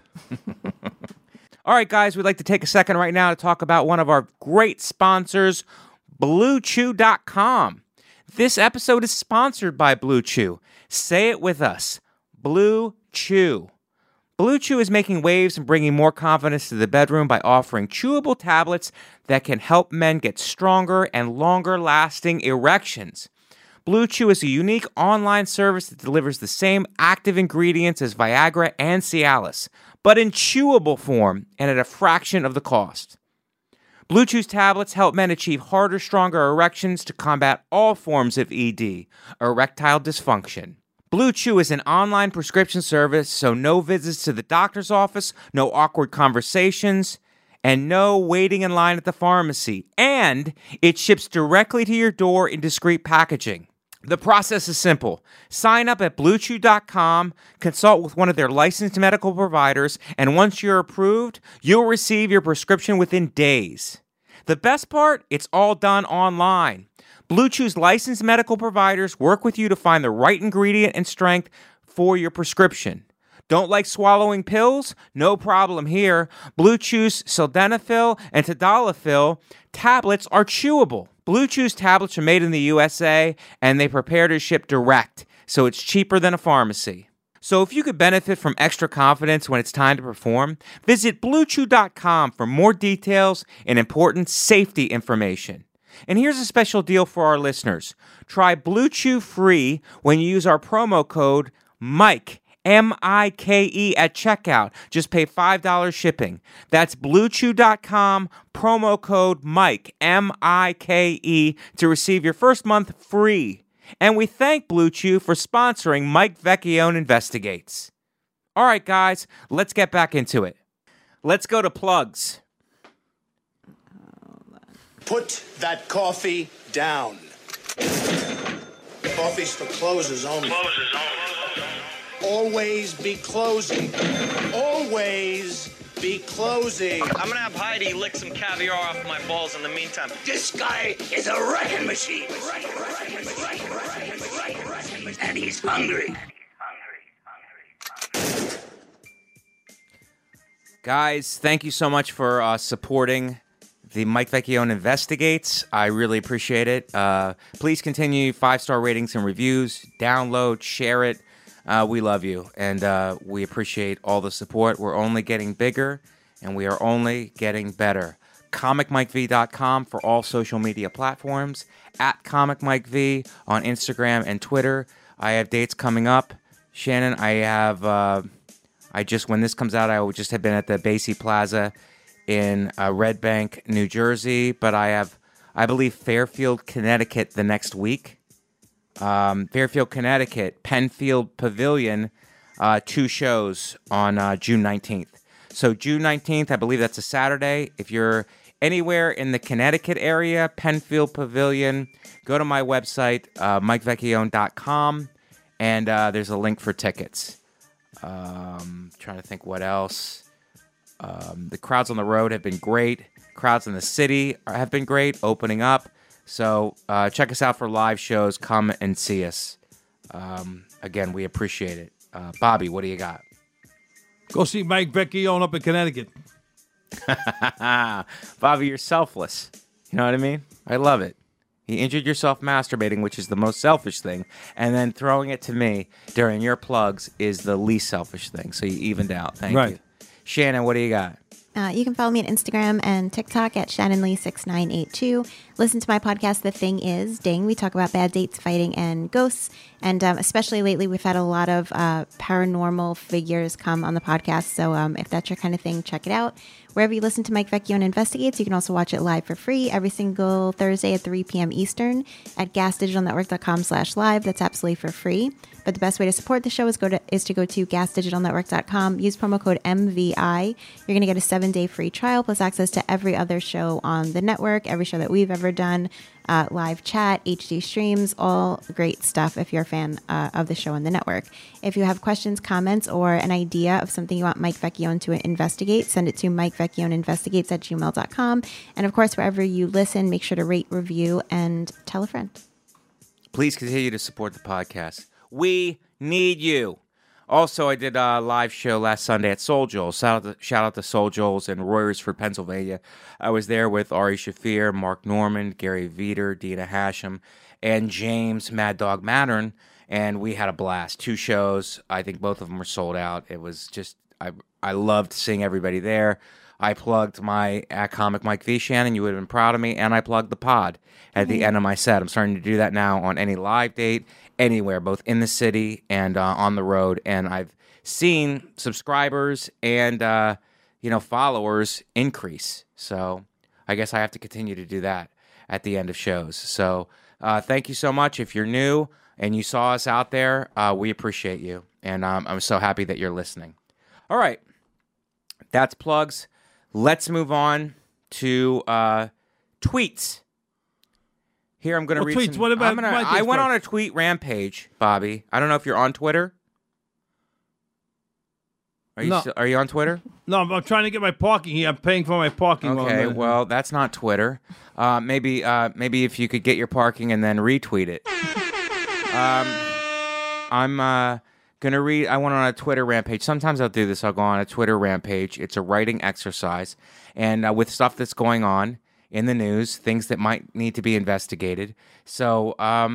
All right, guys, we'd like to take a second right now to talk about one of our great sponsors, BlueChew.com. This episode is sponsored by Blue Chew. Say it with us, Blue Chew. Blue Chew is making waves and bringing more confidence to the bedroom by offering chewable tablets that can help men get stronger and longer-lasting erections. Blue Chew is a unique online service that delivers the same active ingredients as Viagra and Cialis, but in chewable form and at a fraction of the cost. Blue Chew's tablets help men achieve harder, stronger erections to combat all forms of ED, erectile dysfunction. Blue Chew is an online prescription service, so no visits to the doctor's office, no awkward conversations, and no waiting in line at the pharmacy. And it ships directly to your door in discreet packaging. The process is simple. Sign up at BlueChew.com, consult with one of their licensed medical providers, and once you're approved, you'll receive your prescription within days. The best part? It's all done online. Blue Chew's licensed medical providers work with you to find the right ingredient and strength for your prescription. Don't like swallowing pills? No problem here. Blue Chew's sildenafil and tadalafil tablets are chewable. Blue Chew's tablets are made in the USA, and they prepare to ship direct, so it's cheaper than a pharmacy. So if you could benefit from extra confidence when it's time to perform, visit BlueChew.com for more details and important safety information. And here's a special deal for our listeners. Try Blue Chew free when you use our promo code MIKE, M-I-K-E at checkout. Just pay $5 shipping. That's BlueChew.com, promo code MIKE, M-I-K-E, to receive your first month free. And we thank Blue Chew for sponsoring Mike Vecchione Investigates. All right, guys, let's get back into it. Let's go to plugs. Put that coffee down. Coffee's for closers only. Always be closing. Always be closing. I'm gonna have Heidi lick some caviar off my balls in the meantime. This guy is a wrecking machine. And he's hungry. Guys, thank you so much for supporting the Mike Vecchione Investigates. I really appreciate it. Please continue 5-star ratings and reviews. Download, share it. We love you, and we appreciate all the support. We're only getting bigger, and we are only getting better. ComicMikeV.com for all social media platforms. At ComicMikeV on Instagram and Twitter. I have dates coming up. Shannon, when this comes out, I just have been at the Basie Plaza in Red Bank, New Jersey, but I believe, Fairfield, Connecticut the next week. Fairfield, Connecticut, Penfield Pavilion, 2 shows on June 19th. So June 19th, I believe that's a Saturday. If you're anywhere in the Connecticut area, Penfield Pavilion, go to my website, MikeVecchione.com, and there's a link for tickets. Trying to think what else. The crowds on the road have been great. Crowds in the city have been great, opening up. So check us out for live shows. Come and see us. Again, we appreciate it. Bobby, what do you got? Go see Mike Vecchione up in Connecticut. Bobby, you're selfless. You know what I mean? I love it. You injured yourself masturbating, which is the most selfish thing, and then throwing it to me during your plugs is the least selfish thing. So you evened out. Thank you. Shannon, what do you got? You can follow me on Instagram and TikTok at ShannonLee6982. Listen to my podcast, The Thing Is, Ding. We talk about bad dates, fighting, and ghosts. And especially lately, we've had a lot of paranormal figures come on the podcast. So if that's your kind of thing, check it out. Wherever you listen to Mike Vecchione Investigates, you can also watch it live for free every single Thursday at 3 p.m. Eastern at gasdigitalnetwork.com/live. That's absolutely for free. But the best way to support the show is to go to gasdigitalnetwork.com. Use promo code MVI. You're going to get a 7-day free trial plus access to every other show on the network, every show that we've ever done, live chat, HD streams, all great stuff if you're a fan of the show on the network. If you have questions, comments, or an idea of something you want Mike Vecchione to investigate, send it to MikeVecchioneInvestigates@gmail.com. And of course, wherever you listen, make sure to rate, review, and tell a friend. Please continue to support the podcast. We need you. Also, I did a live show last Sunday at Soul Joel's. Shout out to Soul Joel's in Royersford, Pennsylvania. I was there with Ari Shafir, Mark Norman, Gary Veter, Dina Hashem, and James Mad Dog Mattern, and we had a blast. 2 shows. I think both of them were sold out. It was just, I loved seeing everybody there. I plugged my at Comic Mike V. Shannon. You would have been proud of me. And I plugged the pod at the end of my set. I'm starting to do that now on any live date, anywhere, both in the city and on the road. And I've seen subscribers and followers increase. So I guess I have to continue to do that at the end of shows. So thank you so much. If you're new and you saw us out there, we appreciate you. And I'm so happy that you're listening. All right. That's plugs. Let's move on to tweets. Here I'm going to read tweets. some. What about I went on a tweet rampage, Bobby. I don't know if you're on Twitter. Are you on Twitter? No, I'm trying to get my parking here. I'm paying for my parking. Okay, well, that's not Twitter. Maybe if you could get your parking and then retweet it. I'm Gonna read. I went on a Twitter rampage. Sometimes I'll do this. I'll go on a Twitter rampage. It's a writing exercise, and with stuff that's going on in the news, things that might need to be investigated. So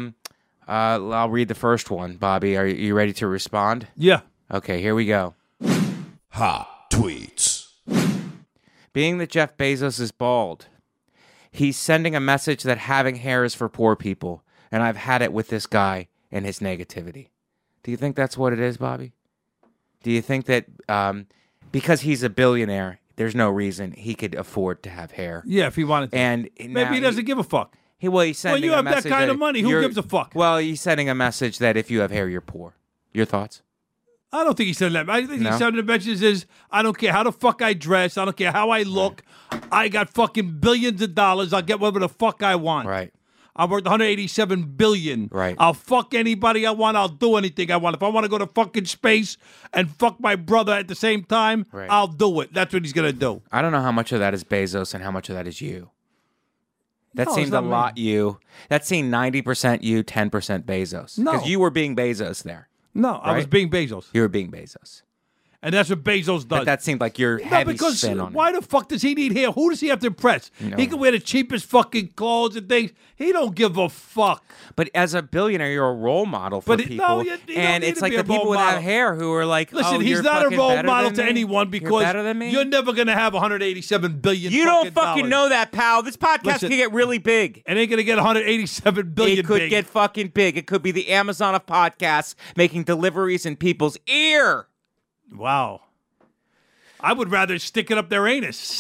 I'll read the first one. Bobby, are you ready to respond? Yeah. Okay, here we go. Hot tweets. Being that Jeff Bezos is bald, he's sending a message that having hair is for poor people, and I've had it with this guy and his negativity. Do you think that's what it is, Bobby? Do you think that because he's a billionaire, there's no reason he could afford to have hair? Yeah, if he wanted to. And maybe he doesn't give a fuck. He's sending you a have that message kind of money. Who gives a fuck? Well, he's sending a message that if you have hair, you're poor. Your thoughts? I don't think he's sending that. I think he's sending the message is, I don't care how the fuck I dress. I don't care how I look. I got fucking billions of dollars. I'll get whatever the fuck I want. Right. I'm worth $187 billion. Right. I'll fuck anybody I want. I'll do anything I want. If I want to go to fucking space and fuck my brother at the same time, Right. I'll do it. That's what he's going to do. I don't know how much of that is Bezos and how much of that is you. That No, seemed it's a not lot you. That seemed 90% you, 10% Bezos. No. Because you were being Bezos there. No, I was Right? being Bezos. You were being Bezos. And that's what Bezos does. But that seemed like your No, heavy because spin on why it. the fuck does he need hair? Who does he have to impress? No. He can wear the cheapest fucking clothes and things. He don't give a fuck. But as a billionaire, you're a role model for But people. no, you don't and need it's to like be the a people role without model. hair who are like, Listen, oh, he's you're not a fucking role better model than to me? anyone You're because better than me? you're never going to have $187 billion. You don't fucking know that, pal. This podcast Listen, could get really big. It ain't going to get $187 billion. It could big. get fucking big. It could be the Amazon of podcasts making deliveries in people's ear. Wow. I would rather stick it up their anus.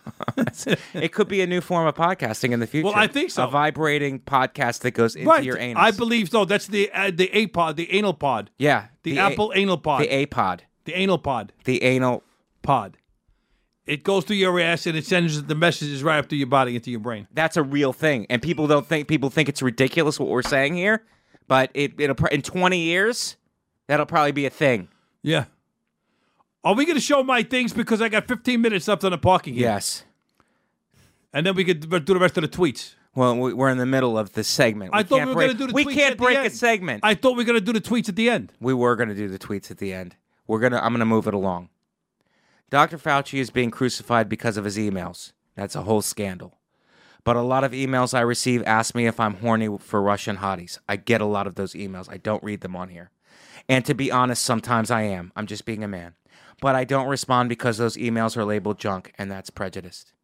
It could be a new form of podcasting in the future. Well, I think so. A vibrating podcast that goes into Right. your anus. I believe so. That's the A-pod, the anal pod. Yeah. The Apple anal pod. The A-pod. The anal pod. The anal pod. It goes through your ass and it sends the messages right up to your body, into your brain. That's a real thing. And people think it's ridiculous what we're saying here, but it'll in 20 years, that'll probably be a thing. Yeah. Are we going to show my things because I got 15 minutes left on the parking? Yes. And then we could do the rest of the tweets. Well, we're in the middle of the segment. I thought we were going to do the tweets We can't at the break a end. segment. I thought we were going to do the tweets at the end. We were going to do the tweets at the end. I'm going to move it along. Dr. Fauci is being crucified because of his emails. That's a whole scandal. But a lot of emails I receive ask me if I'm horny for Russian hotties. I get a lot of those emails. I don't read them on here. And to be honest, sometimes I am. I'm just being a man. But I don't respond because those emails are labeled junk, and that's prejudiced.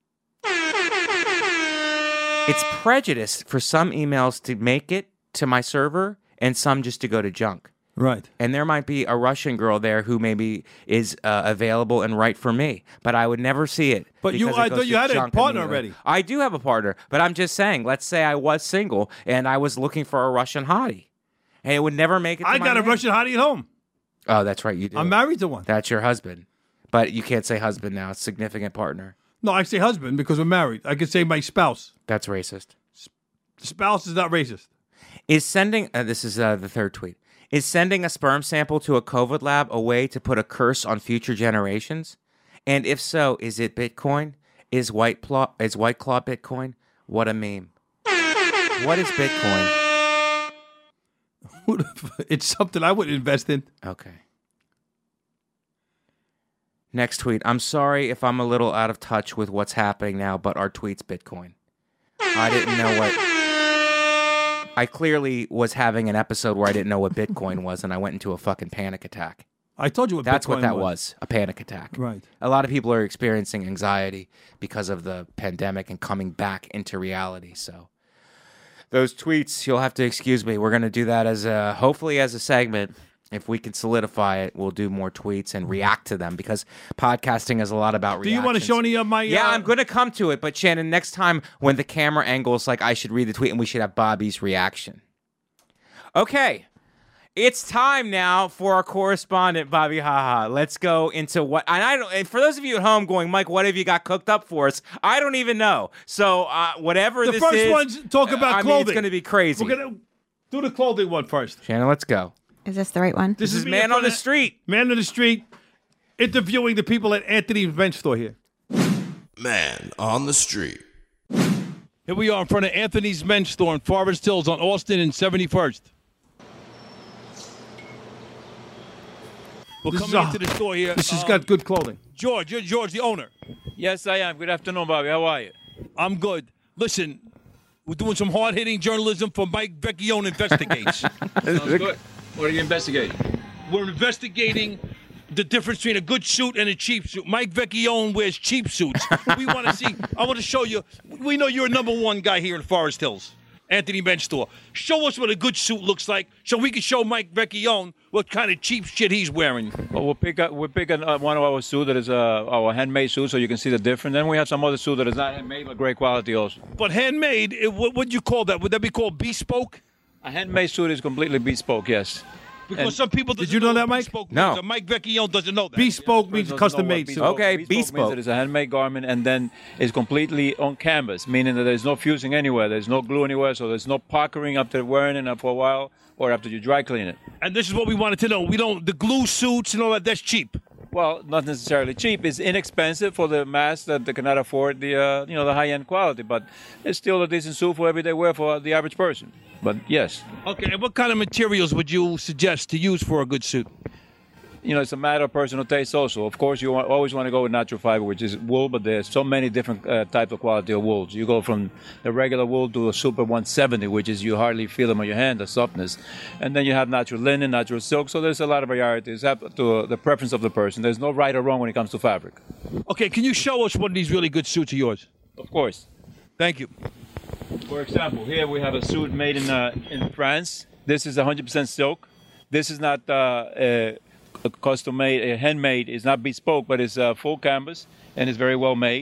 It's prejudice for some emails to make it to my server and some just to go to junk. Right. And there might be a Russian girl there who maybe is available and right for me, but I would never see it. But I thought you had a partner already. I do have a partner, but I'm just saying, let's say I was single and I was looking for a Russian hottie, and it would never make it to I my got a name. Russian hottie at home. Oh, that's right, you do. I'm married to one. That's your husband. But you can't say husband now. It's significant partner. No, I say husband because we're married. I could say my spouse. That's racist. Spouse is not racist. Is sending, this is the third tweet, is sending a sperm sample to a COVID lab a way to put a curse on future generations? And if so, is it Bitcoin? Is White Claw Bitcoin? What a meme. What is Bitcoin? It's something I would invest in. Okay. Next tweet. I'm sorry if I'm a little out of touch with what's happening now, but our tweet's Bitcoin. I didn't know what... I clearly was having an episode where I didn't know what Bitcoin was, and I went into a fucking panic attack. I told you what That's Bitcoin what that was, a panic attack. Right. A lot of people are experiencing anxiety because of the pandemic and coming back into reality, so... Those tweets, you'll have to excuse me. We're going to do that hopefully as a segment. If we can solidify it, we'll do more tweets and react to them because podcasting is a lot about reactions. Do you want to show any of my... Yeah, I'm going to come to it. But Shannon, next time when the camera angles, like I should read the tweet and we should have Bobby's reaction. Okay. It's time now for our correspondent, Bobby Haha. Let's go into what... And for those of you at home going, Mike, what have you got cooked up for us? I don't even know. So whatever the this first is... one's talk about clothing. It's going to be crazy. We're going to do the clothing one first. Shannon, let's go. Is this the right one? This is Man on the Street. Man on the Street, interviewing the people at Anthony's Men's Store here. Man on the Street. Here we are in front of Anthony's Men's Store in Forest Hills on Austin and 71st. We're This is coming a- into the store here. This has got good clothing. George, you're George, the owner. Yes, I am. Good afternoon, Bobby. How are you? I'm good. Listen, we're doing some hard-hitting journalism for Mike Vecchione Investigates. Sounds good. What are you investigating? We're investigating the difference between a good suit and a cheap suit. Mike Vecchione wears cheap suits. We want to see. I want to show you. We know you're a #1 guy here in Forest Hills, Anthony Bench Store. Show us what a good suit looks like, so we can show Mike Vecchione what kind of cheap shit he's wearing. Well, we'll pick one of our suits that is our handmade suit, so you can see the difference. Then we have some other suit that is not handmade, but great quality also. But handmade, what would you call that? Would that be called bespoke? A handmade suit is completely bespoke, yes. Because And- some people Did you know that, Mike? bespoke No. means. Mike Vecchione doesn't know that. Bespoke means Doesn't know custom what made. bespoke- So Okay, means bespoke. that it's a handmade garment, and then it's completely on canvas, meaning that there's no fusing anywhere, there's no glue anywhere, so there's no puckering after wearing it for a while or after you dry clean it. And this is what we wanted to know. We don't the glue suits and all that. That's cheap. Well, not necessarily cheap. It's inexpensive for the mass that they cannot afford the the high-end quality, but it's still a decent suit for everyday wear for the average person. But yes, Okay, and what kind of materials would you suggest to use for a good suit? it's a matter of personal taste also. Of course, you always want to go with natural fiber, which is wool, but there's so many different types of quality of wools. You go from the regular wool to a Super 170, which is you hardly feel them on your hand, the softness. And then you have natural linen, natural silk, so there's a lot of varieties. It's up to the preference of the person. There's no right or wrong when it comes to fabric. Okay, can you show us one of these really good suits of yours? Of course. Thank you. For example, here we have a suit made in France. This is 100% silk. This is not a custom made, handmade. It's not bespoke, but it's full canvas and it's very well made.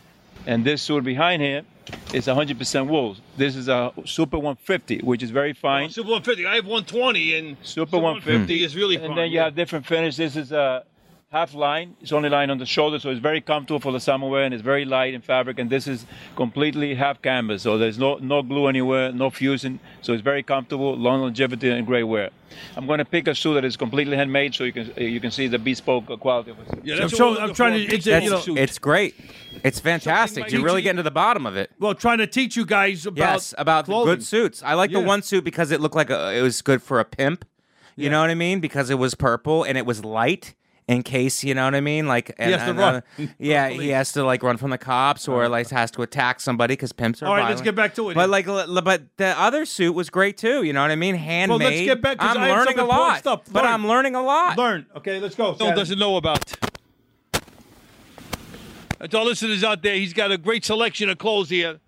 And this suit behind here is 100% wool. This is a Super 150, which is very fine. Super 150. I have 120, and Super 150 is really fine. And then you have different finish. This is a half line. It's only line on the shoulder, so it's very comfortable for the summer wear, and it's very light in fabric. And this is completely half canvas, so there's no glue anywhere, no fusing. So it's very comfortable, long longevity, and great wear. I'm going to pick a suit that is completely handmade, so you can see the bespoke quality of it. Yeah, I'm, that's showing, what we're I'm trying to. looking It's, for. a, That's, you know, it's great. It's fantastic. like You're really each- getting to the bottom of it. well, trying to teach you guys about Yes, about the clothing. good suits. I like the Yeah. one suit because it looked like it was good for a pimp. You know what I mean? Because it was purple and it was light. In case, you know what I mean, like He has to run. yeah, he has to like run from the cops or like has to attack somebody because pimps are. All right, violent. let's get back to it. But but the other suit was great too. You know what I mean? Handmade. let's get back, 'cause I'm I have learning some a lot. important stuff. But Learn. I'm learning a lot. learn. Okay, let's go. No one doesn't know about. To our listeners out there, he's got a great selection of clothes here.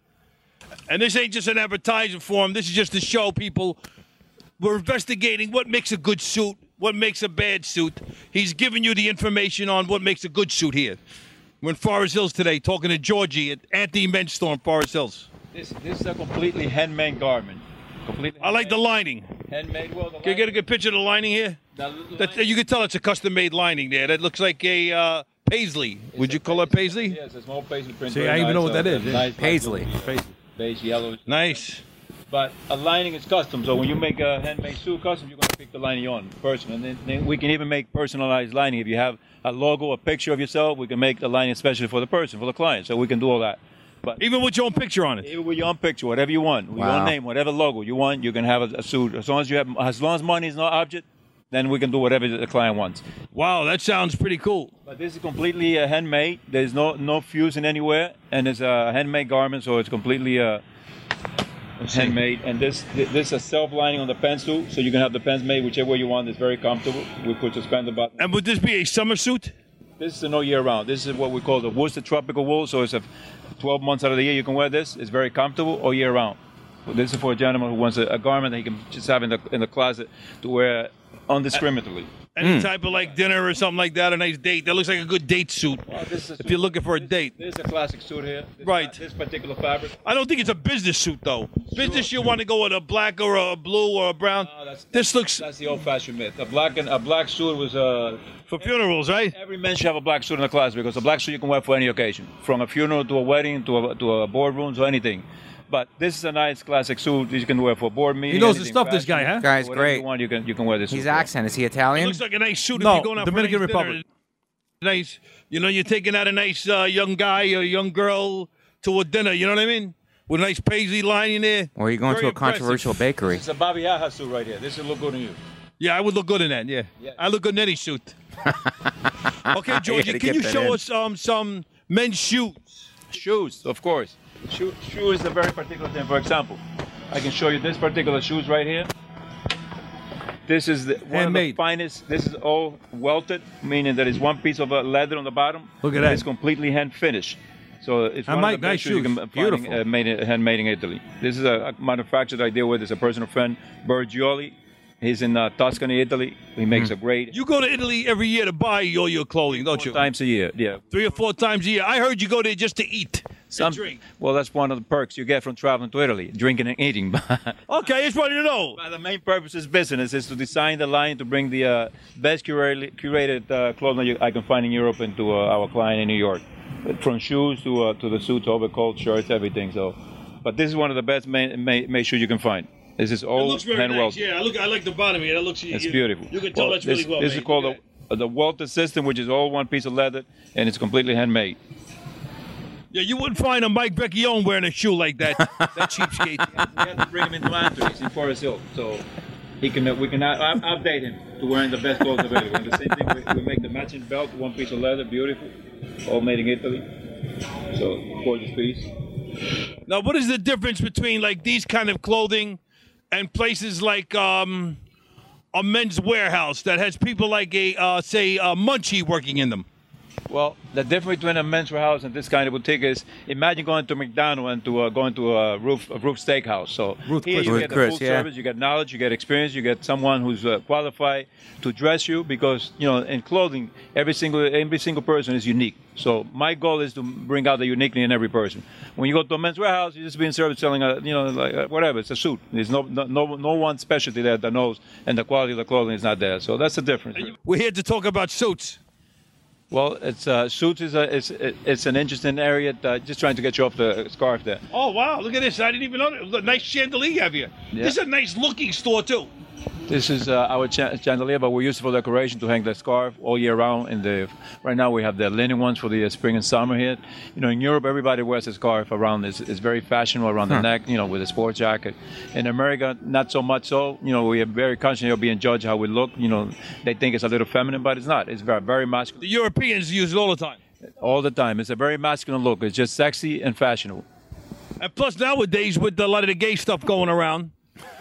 And this ain't just an advertising for him. This is just to show people we're investigating what makes a good suit, what makes a bad suit. He's giving you the information on what makes a good suit here. We're in Forest Hills today talking to Georgie at Anthony Men's Store in Forest Hills. This is a completely handmade garment. Completely. I like the lining. handmade. Well, Can you get a good picture of the lining here? You can tell it's a custom-made lining there. That looks like a paisley. Would you call it paisley? Yes, a small paisley print. See, very I even nice, know what that is. Nice, Paisley. beige, yellow. Nice. But a lining is custom, so when you make a handmade suit custom, you're going to pick the lining on person. And then we can even make personalized lining. If you have a logo, a picture of yourself, we can make the lining especially for the person, for the client. So we can do all that. But even with your own picture on it? Even with your own picture, whatever you want. With your own name, whatever logo you want, you can have a suit. As long as money is not object, then we can do whatever the client wants. Wow, that sounds pretty cool. But this is completely handmade. There's no fusing anywhere, and it's a handmade garment, so it's completely handmade. And this is a self-lining on the pantsuit, so you can have the pants made whichever way you want. It's very comfortable. We put suspended button. And would this be a summer suit? This is a no year-round. This is what we call the Worcester tropical wool, so it's 12 months out of the year you can wear this. It's very comfortable all year round. So this is for a gentleman who wants a garment that he can just have in the closet to wear undiscriminately. Any type of like dinner or something like that, a nice date. That looks like a good date suit. Well, this is if you're looking for a date. This is a classic suit here. Right. This particular fabric. I don't think it's a business suit though. Business, you want to go with a black or a blue or a brown. This looks. That's the old-fashioned myth. A black suit was for funerals, right? Every man should have a black suit in the closet because a black suit you can wear for any occasion, from a funeral to a wedding to a boardroom to anything. But this is a nice classic suit you can wear for a board meeting. He knows his anything, stuff, this fashion. guy, huh? Guy's Whatever great. You want, you can wear this. His suit. accent, is he It Italian? looks like a nice suit No, if you're going out Dominican for a nice Republic. Dinner. Nice, you're taking out a nice young guy or young girl to a dinner. You know what I mean? With a nice paisley lining there. Or are you going Very to a impressive. controversial bakery? This is a Bobby Yaha suit right here. This will look good on you. Yeah, I would look good in that. Yeah, I look good in any suit. Okay, Georgie, can you show us some men's shoes? Shoes, of course. Shoe is a very particular thing. For example, I can show you this particular shoes right here. This is one of the finest. This is all welted, meaning that it's one piece of leather on the bottom. Look at that. It's completely hand finished. So it's one of the best shoes you can find handmade in Italy. This is a manufacturer that I deal with. It's a personal friend, Bergioli. He's in Tuscany, Italy. He makes a great... You go to Italy every year to buy all your clothing, don't you? 4 times a year, yeah. 3 or 4 times a year. I heard you go there just to eat and drink. Well, that's one of the perks you get from traveling to Italy, drinking and eating. Okay, I just wanted to know. But the main purpose is business, is to design the line to bring the best curated clothing I can find in Europe into our client in New York. From shoes to the suits, overcoats, shirts, everything. So, but this is one of the best made shoes you can find. This is all hand welted. Yeah, I like the bottom here. That looks. It's beautiful. You can tell that's really well. This is called the welted system, which is all one piece of leather, and it's completely handmade. Yeah, you wouldn't find a Mike Vecchione wearing a shoe like that. That cheapskate. We had to bring him into Anthony's in Forest Hill, so we can update him to wearing the best clothes available. And the same thing, we make the matching belt, one piece of leather, beautiful, all made in Italy. So gorgeous piece. Now, what is the difference between like these kind of clothing and places like a Men's Warehouse that has people like say Munchie working in them? Well, the difference between a Men's Warehouse and this kind of boutique is, imagine going to McDonald's and going to a Roof Steakhouse. So here you get the full service, you get knowledge, you get experience, you get someone who's qualified to dress you, because in clothing, every single person is unique. So my goal is to bring out the uniqueness in every person. When you go to a Men's Warehouse, you're just being served selling whatever. It's a suit. There's no one specialty there that knows, and the quality of the clothing is not there. So that's the difference. We're here to talk about suits. Well, suits it's an interesting area. Just trying to get you off the scarf there. Oh wow! Look at this. I didn't even know that. Nice chandelier you have here. Yeah. This is a nice looking store too. This is our chandelier, but we use it for decoration to hang the scarf all year round. Right now we have the linen ones for the spring and summer here. In Europe, everybody wears a scarf around. It's very fashionable around the neck, with a sports jacket. In America, not so much so. We are very conscious of being judged how we look. They think it's a little feminine, but it's not. It's very, very masculine. The Europeans use it all the time. All the time. It's a very masculine look. It's just sexy and fashionable. And plus nowadays, with a lot of the gay stuff going around,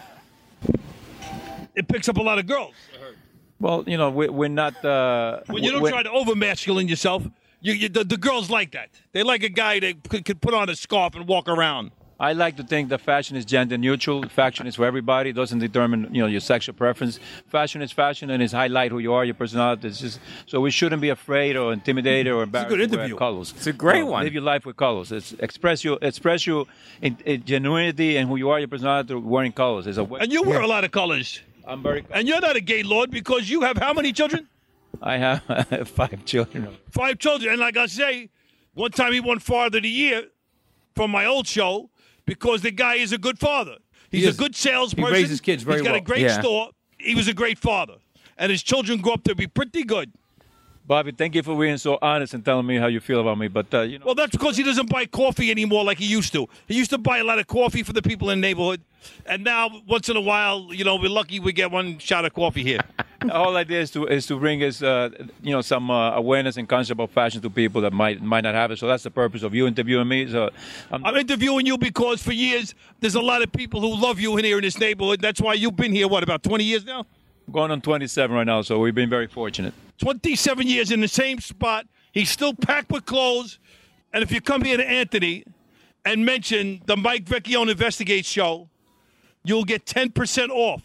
it picks up a lot of girls. Well, we're not... when you don't try to over-masculine yourself, the girls like that. They like a guy that could put on a scarf and walk around. I like to think that fashion is gender neutral. Fashion is for everybody. It doesn't determine, your sexual preference. Fashion is fashion, and it's highlight who you are, your personality. So we shouldn't be afraid or intimidated or embarrassed. It's a good interview. Colors. It's a great one. Live your life with colors. Express your in genuinity and who you are, your personality, wearing colors. And you wear a lot of colors. I'm very. And you're not a gay lord because you have how many children? I have 5 children. 5 children, and like I say, one time he won Father of the Year from my old show. Because the guy is a good father. He's a good salesperson. He raises kids very well. He's got a great store. He was a great father. And his children grew up to be pretty good. Bobby, thank you for being so honest and telling me how you feel about me. But Well, that's because he doesn't buy coffee anymore like he used to. He used to buy a lot of coffee for the people in the neighborhood. And now, once in a while, we're lucky we get one shot of coffee here. The whole idea is to bring us, some awareness and concept of fashion to people that might not have it. So that's the purpose of you interviewing me. So I'm interviewing you because for years there's a lot of people who love you in here in this neighborhood. That's why you've been here. What, about 20 years now? Going on 27 right now. So we've been very fortunate. 27 years in the same spot. He's still packed with clothes. And if you come here to Anthony and mention the Mike Vecchione Investigates show, you'll get 10% off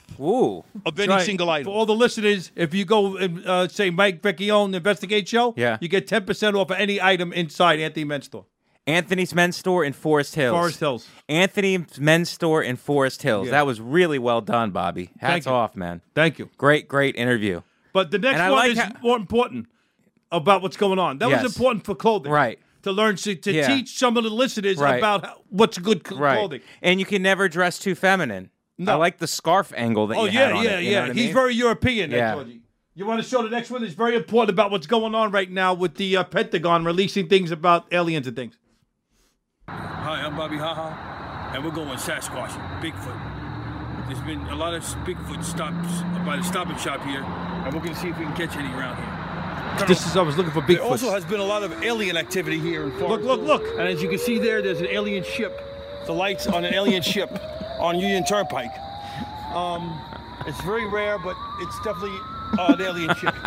of any single item. For all the listeners, if you go and say Mike Vecchione Investigate Show, you get 10% off of any item inside Anthony Men's Store. Anthony's Men's Store in Forest Hills. Forest Hills. Anthony's Men's Store in Forest Hills. Yeah. That was really well done, Bobby. Hats off, man. Thank you. Great interview. But the next one is more important about what's going on. That was important for clothing. Right. To learn to teach some of the listeners about what's good clothing. And you can never dress too feminine. No. I like the scarf angle that you had on it. You know what I mean? He's very European, Georgie. You want to show the next one? It's very important about what's going on right now with the Pentagon releasing things about aliens and things. Hi, I'm Bobby Haha, and we're going Sasquatch, Bigfoot. There's been a lot of Bigfoot stops by the Stop and Shop here, and we're going to see if we can catch any around here. I was looking for There Bigfoot. also has been a lot of alien activity here in Forest. Look. And as you can see there's an alien ship. The lights on an alien ship on Union Turnpike. It's very rare, but it's definitely an alien ship.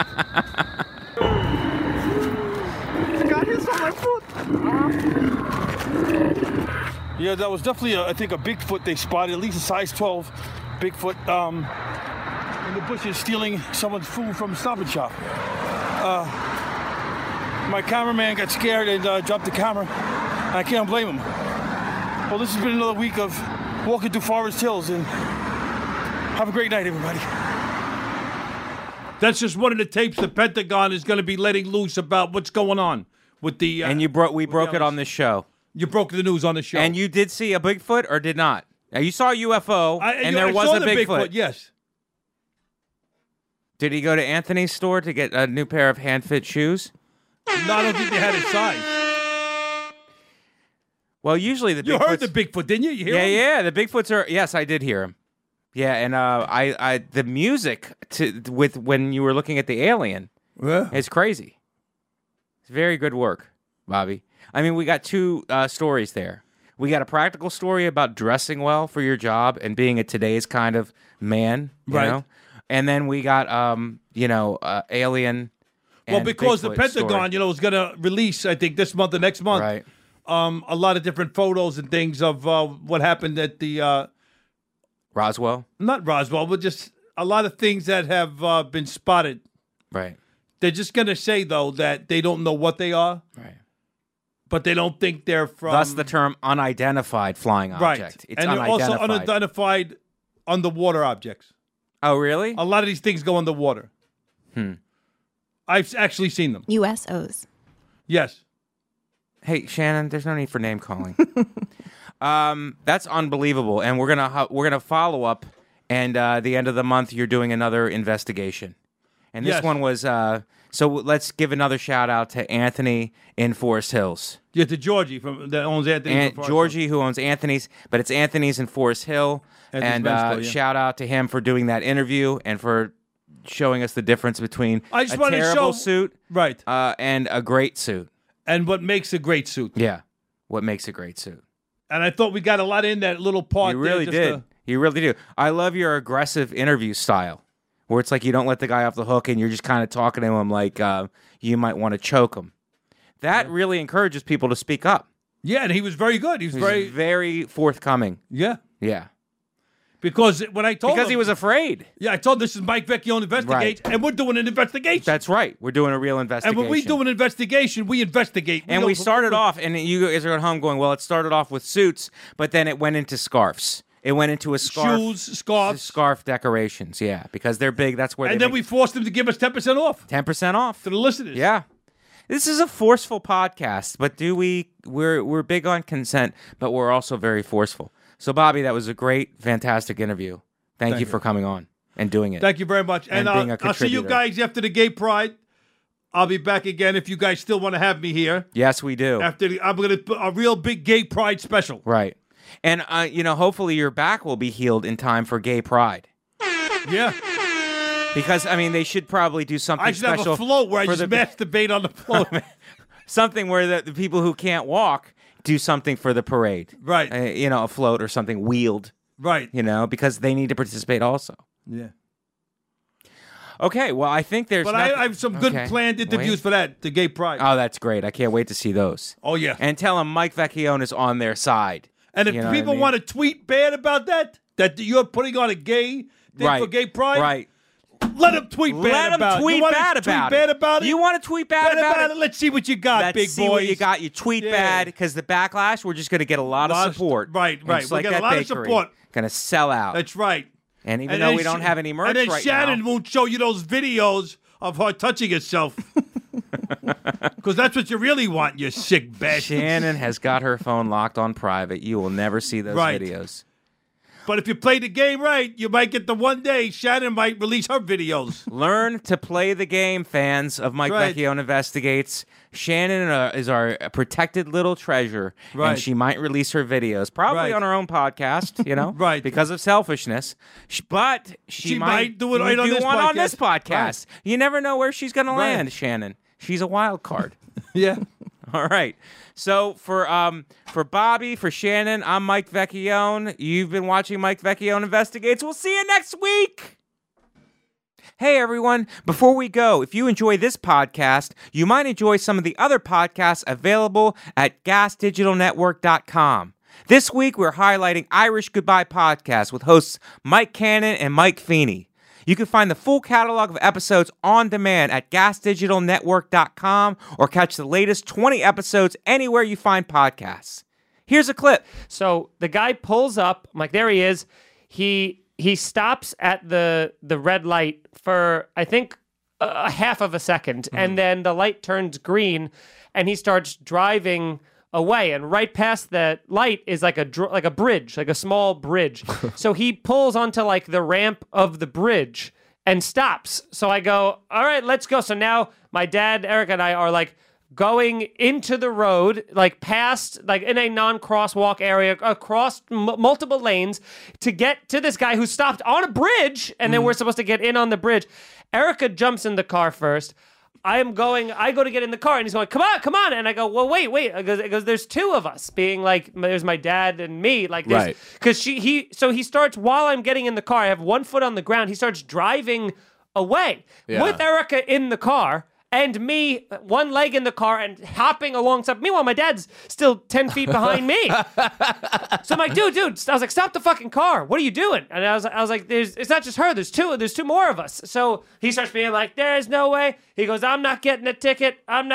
Got his on my foot. Yeah, that was definitely, I think, a Bigfoot they spotted, at least a size 12 Bigfoot in the bushes stealing someone's food from Stop and Shop. My cameraman got scared and dropped the camera. I can't blame him. Well, this has been another week of walking through Forest Hills, and have a great night, everybody. That's just one of the tapes the Pentagon is going to be letting loose about what's going on with the. And we broke it on this show. You broke the news on the show. And you did see a Bigfoot or did not? Now, you saw a UFO, and there was a Bigfoot. Yes. Did he go to Anthony's store to get a new pair of hand-fit shoes? No, I don't think they had his size. Well, usually the You heard the Bigfoot, didn't you? You hear him? Yeah, the Bigfoots are. Yes, I did hear him. Yeah, and I the music with when you were looking at the alien, it's crazy. It's very good work, Bobby. I mean, we got two stories there. We got a practical story about dressing well for your job and being a today's kind of man, you know? And then we got alien. Well, because the Bigfoot Pentagon, story. is going to release, I think, this month or next month, Right. A lot of different photos and things of what happened at the Roswell. Not Roswell, but just a lot of things that have been spotted. Right. They're just going to say though that they don't know what they are. Right. But they don't think they're from. Thus the term unidentified flying object. Right. It's and they're also unidentified underwater objects. Oh, really? A lot of these things go underwater. I've actually seen them. USOs. Yes. Hey, Shannon, there's no need for name calling. That's unbelievable, and we're gonna follow up. And the end of the month, you're doing another investigation, and this Yes. one was. So let's give another shout out to Anthony in Forest Hills. Yeah, to Georgie that owns Anthony's. Georgie, who owns Anthony's, but it's Anthony's in Forest Hill. Anthony's and Men's Store, yeah. shout out to him for doing that interview and for showing us the difference between I just a wanted to terrible show- suit Right. and a great suit. And what makes a great suit. Yeah, what makes a great suit. And I thought we got a lot in that little part. You really there, did. You really do. I love your aggressive interview style, where it's like you don't let the guy off the hook and you're just kind of talking to him like you might want to choke him. That really encourages people to speak up. Yeah, and he was very good. He was very forthcoming. Yeah. Yeah. Because when I told Because him, he was afraid. Yeah, I told him this is Mike Vecchione Investigates, and we're doing an investigation. That's right. We're doing a real And investigation. when we do an investigation, we investigate. And we started off, and you guys are at home going, well, it started off with suits, but then it went into scarves. It went into a scarf. Shoes, scarves. Scarf decorations, yeah, because they're big. That's where And they then we forced him to give us 10% off. 10% off. To the listeners. Yeah. This is a forceful podcast, but we're big on consent, but we're also very forceful. So, Bobby, that was a great, fantastic interview. Thank you for coming on and doing it. Thank you very much. And being a I'll see you contributor. guys after the Gay Pride. I'll be back again if you guys still want to have me here. Yes, we do. I'm going to put a real big Gay Pride special. Right. And, hopefully your back will be healed in time for Gay Pride. Yeah. Because, they should probably do something I should special. have a float where I for just masturbate on the float. Something where the people who can't walk do something for the parade. Right. A float or something wheeled. Right. Because they need to participate also. Yeah. Okay, well, I think there's But I have some good planned interviews for that, the Gay Pride. Oh, that's great. I can't wait to see those. Oh, yeah. And tell them Mike Vecchione is on their side. And if You know people what I mean? want to tweet bad about that you're putting on a gay thing for Gay Pride, Right. let them tweet bad about it. Tweet You wanna bad tweet about bad it. about it? You want to tweet bad about it? Let's see what you got, Let's big see boys. what you got. You tweet bad because the backlash, we're just going to get a lot of support. Right. And We'll just like get a that lot of bakery, support. Going to sell out. That's right. And even And though then we don't have any merch And then right Shannon now. won't show you those videos of her touching herself. Because that's what you really want, you sick bastard. Shannon has got her phone locked on private. You will never see those Right. videos. But if you play the game right, you might get the one day Shannon might release her videos. Learn to play the game, fans of Mike Right. Vecchione Investigates. Shannon is our protected little treasure, Right. and she might release her videos, probably Right. on her own podcast, Right. because of selfishness. But she might do it right on this one on this podcast. podcast. You never know where she's going to land, Shannon. She's a wild card. Yeah. All right. So for Bobby, for Shannon, I'm Mike Vecchione. You've been watching Mike Vecchione Investigates. We'll see you next week. Hey, everyone. Before we go, if you enjoy this podcast, you might enjoy some of the other podcasts available at gasdigitalnetwork.com. This week, we're highlighting Irish Goodbye Podcast with hosts Mike Cannon and Mike Feeney. You can find the full catalog of episodes on demand at gasdigitalnetwork.com or catch the latest 20 episodes anywhere you find podcasts. Here's a clip. So the guy pulls up, I'm like, there he is. He stops at the red light for, I think, a half of a second, and then the light turns green, and he starts driving away. And right past that light is like a bridge, like a small bridge. So he pulls onto like the ramp of the bridge and stops. So I go, all right, let's go. So now my dad, Eric, and I are like going into the road, like past, like in a non-crosswalk area, across multiple lanes to get to this guy who stopped on a bridge, and then we're supposed to get in on the bridge. Erica jumps in the car first. I go to get in the car, and he's going, come on. And I go, well, wait. It goes, there's two of us, being like, there's my dad and me. Like, Right. Because he starts, while I'm getting in the car, I have one foot on the ground. He starts driving away with Erica in the car. And me, one leg in the car and hopping alongside. Meanwhile, my dad's still 10 feet behind me. So I'm like, dude. I was like, stop the fucking car. What are you doing? And I was like, it's not just her. There's two more of us. So he starts being like, there's no way. He goes, I'm not getting a ticket. And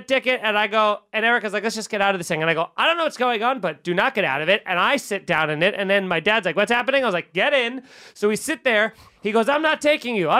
I go, and Erica's like, let's just get out of this thing. And I go, I don't know what's going on, but do not get out of it. And I sit down in it. And then my dad's like, what's happening? I was like, get in. So we sit there. He goes, I'm not taking you.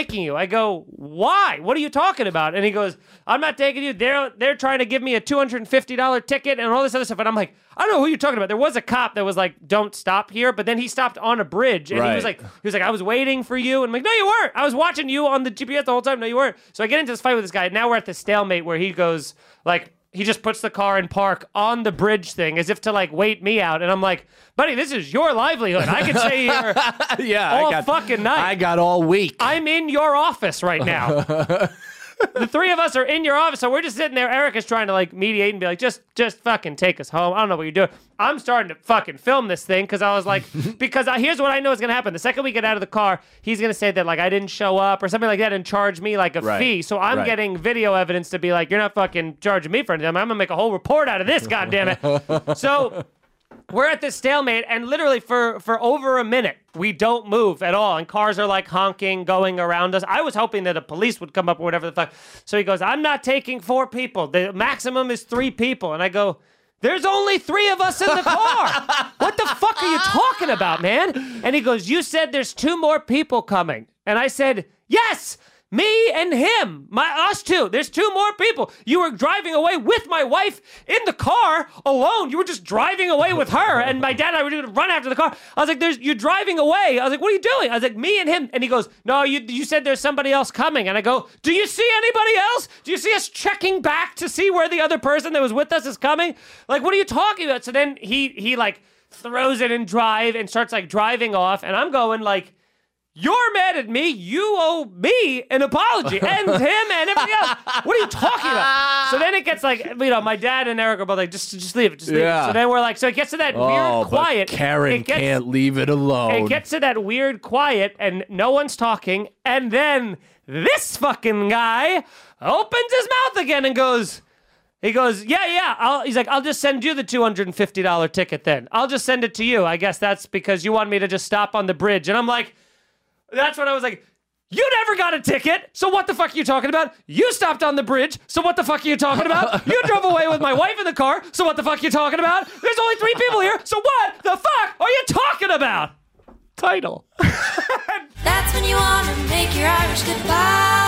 I go, why? What are you talking about? And he goes, I'm not taking you. They're trying to give me a $250 ticket and all this other stuff. And I'm like, I don't know who you're talking about. There was a cop that was like, don't stop here. But then he stopped on a bridge. And he was like, I was waiting for you. And I'm like, no, you weren't. I was watching you on the GPS the whole time. No, you weren't. So I get into this fight with this guy. Now we're at the stalemate where he goes, like, he just puts the car in park on the bridge thing as if to like wait me out. And I'm like, buddy, this is your livelihood. I can stay here all fucking night. I got all week. I'm in your office right now. The three of us are in your office, so we're just sitting there. Eric is trying to like mediate and be like, just fucking take us home. I don't know what you're doing. I'm starting to fucking film this thing because I was like, here's what I know is going to happen. The second we get out of the car, he's going to say that like I didn't show up or something like that and charge me like a fee. So I'm getting video evidence to be like, you're not fucking charging me for anything. I'm going to make a whole report out of this, goddammit. So we're at this stalemate, and literally for over a minute, we don't move at all. And cars are like honking, going around us. I was hoping that a police would come up or whatever the fuck. So he goes, I'm not taking 4 people. The maximum is 3 people. And I go, there's only 3 of us in the car. What the fuck are you talking about, man? And he goes, you said there's 2 more people coming. And I said, yes. Me and him, us two. There's 2 more people. You were driving away with my wife in the car alone. You were just driving away with her, and my dad and I were going to run after the car. I was like, you're driving away. I was like, what are you doing? I was like, me and him. And he goes, no, you said there's somebody else coming. And I go, do you see anybody else? Do you see us checking back to see where the other person that was with us is coming? Like, what are you talking about? So then he like throws it in drive and starts like driving off, and I'm going like, you're mad at me. You owe me an apology, and him and everybody else. What are you talking about? So then it gets like, my dad and Eric are both like, just leave it, just leave it. So then we're like, so it gets to that weird quiet. Karen can't leave it alone. It gets to that weird quiet, and no one's talking, and then this fucking guy opens his mouth again and goes, yeah. He's like, I'll just send you the $250 ticket then. I'll just send it to you. I guess that's because you want me to just stop on the bridge. And I'm like, that's when I was like, you never got a ticket, so what the fuck are you talking about? You stopped on the bridge, so what the fuck are you talking about? You drove away with my wife in the car, so what the fuck are you talking about? There's only 3 people here, so what the fuck are you talking about? Title. That's when you want to make your Irish goodbye.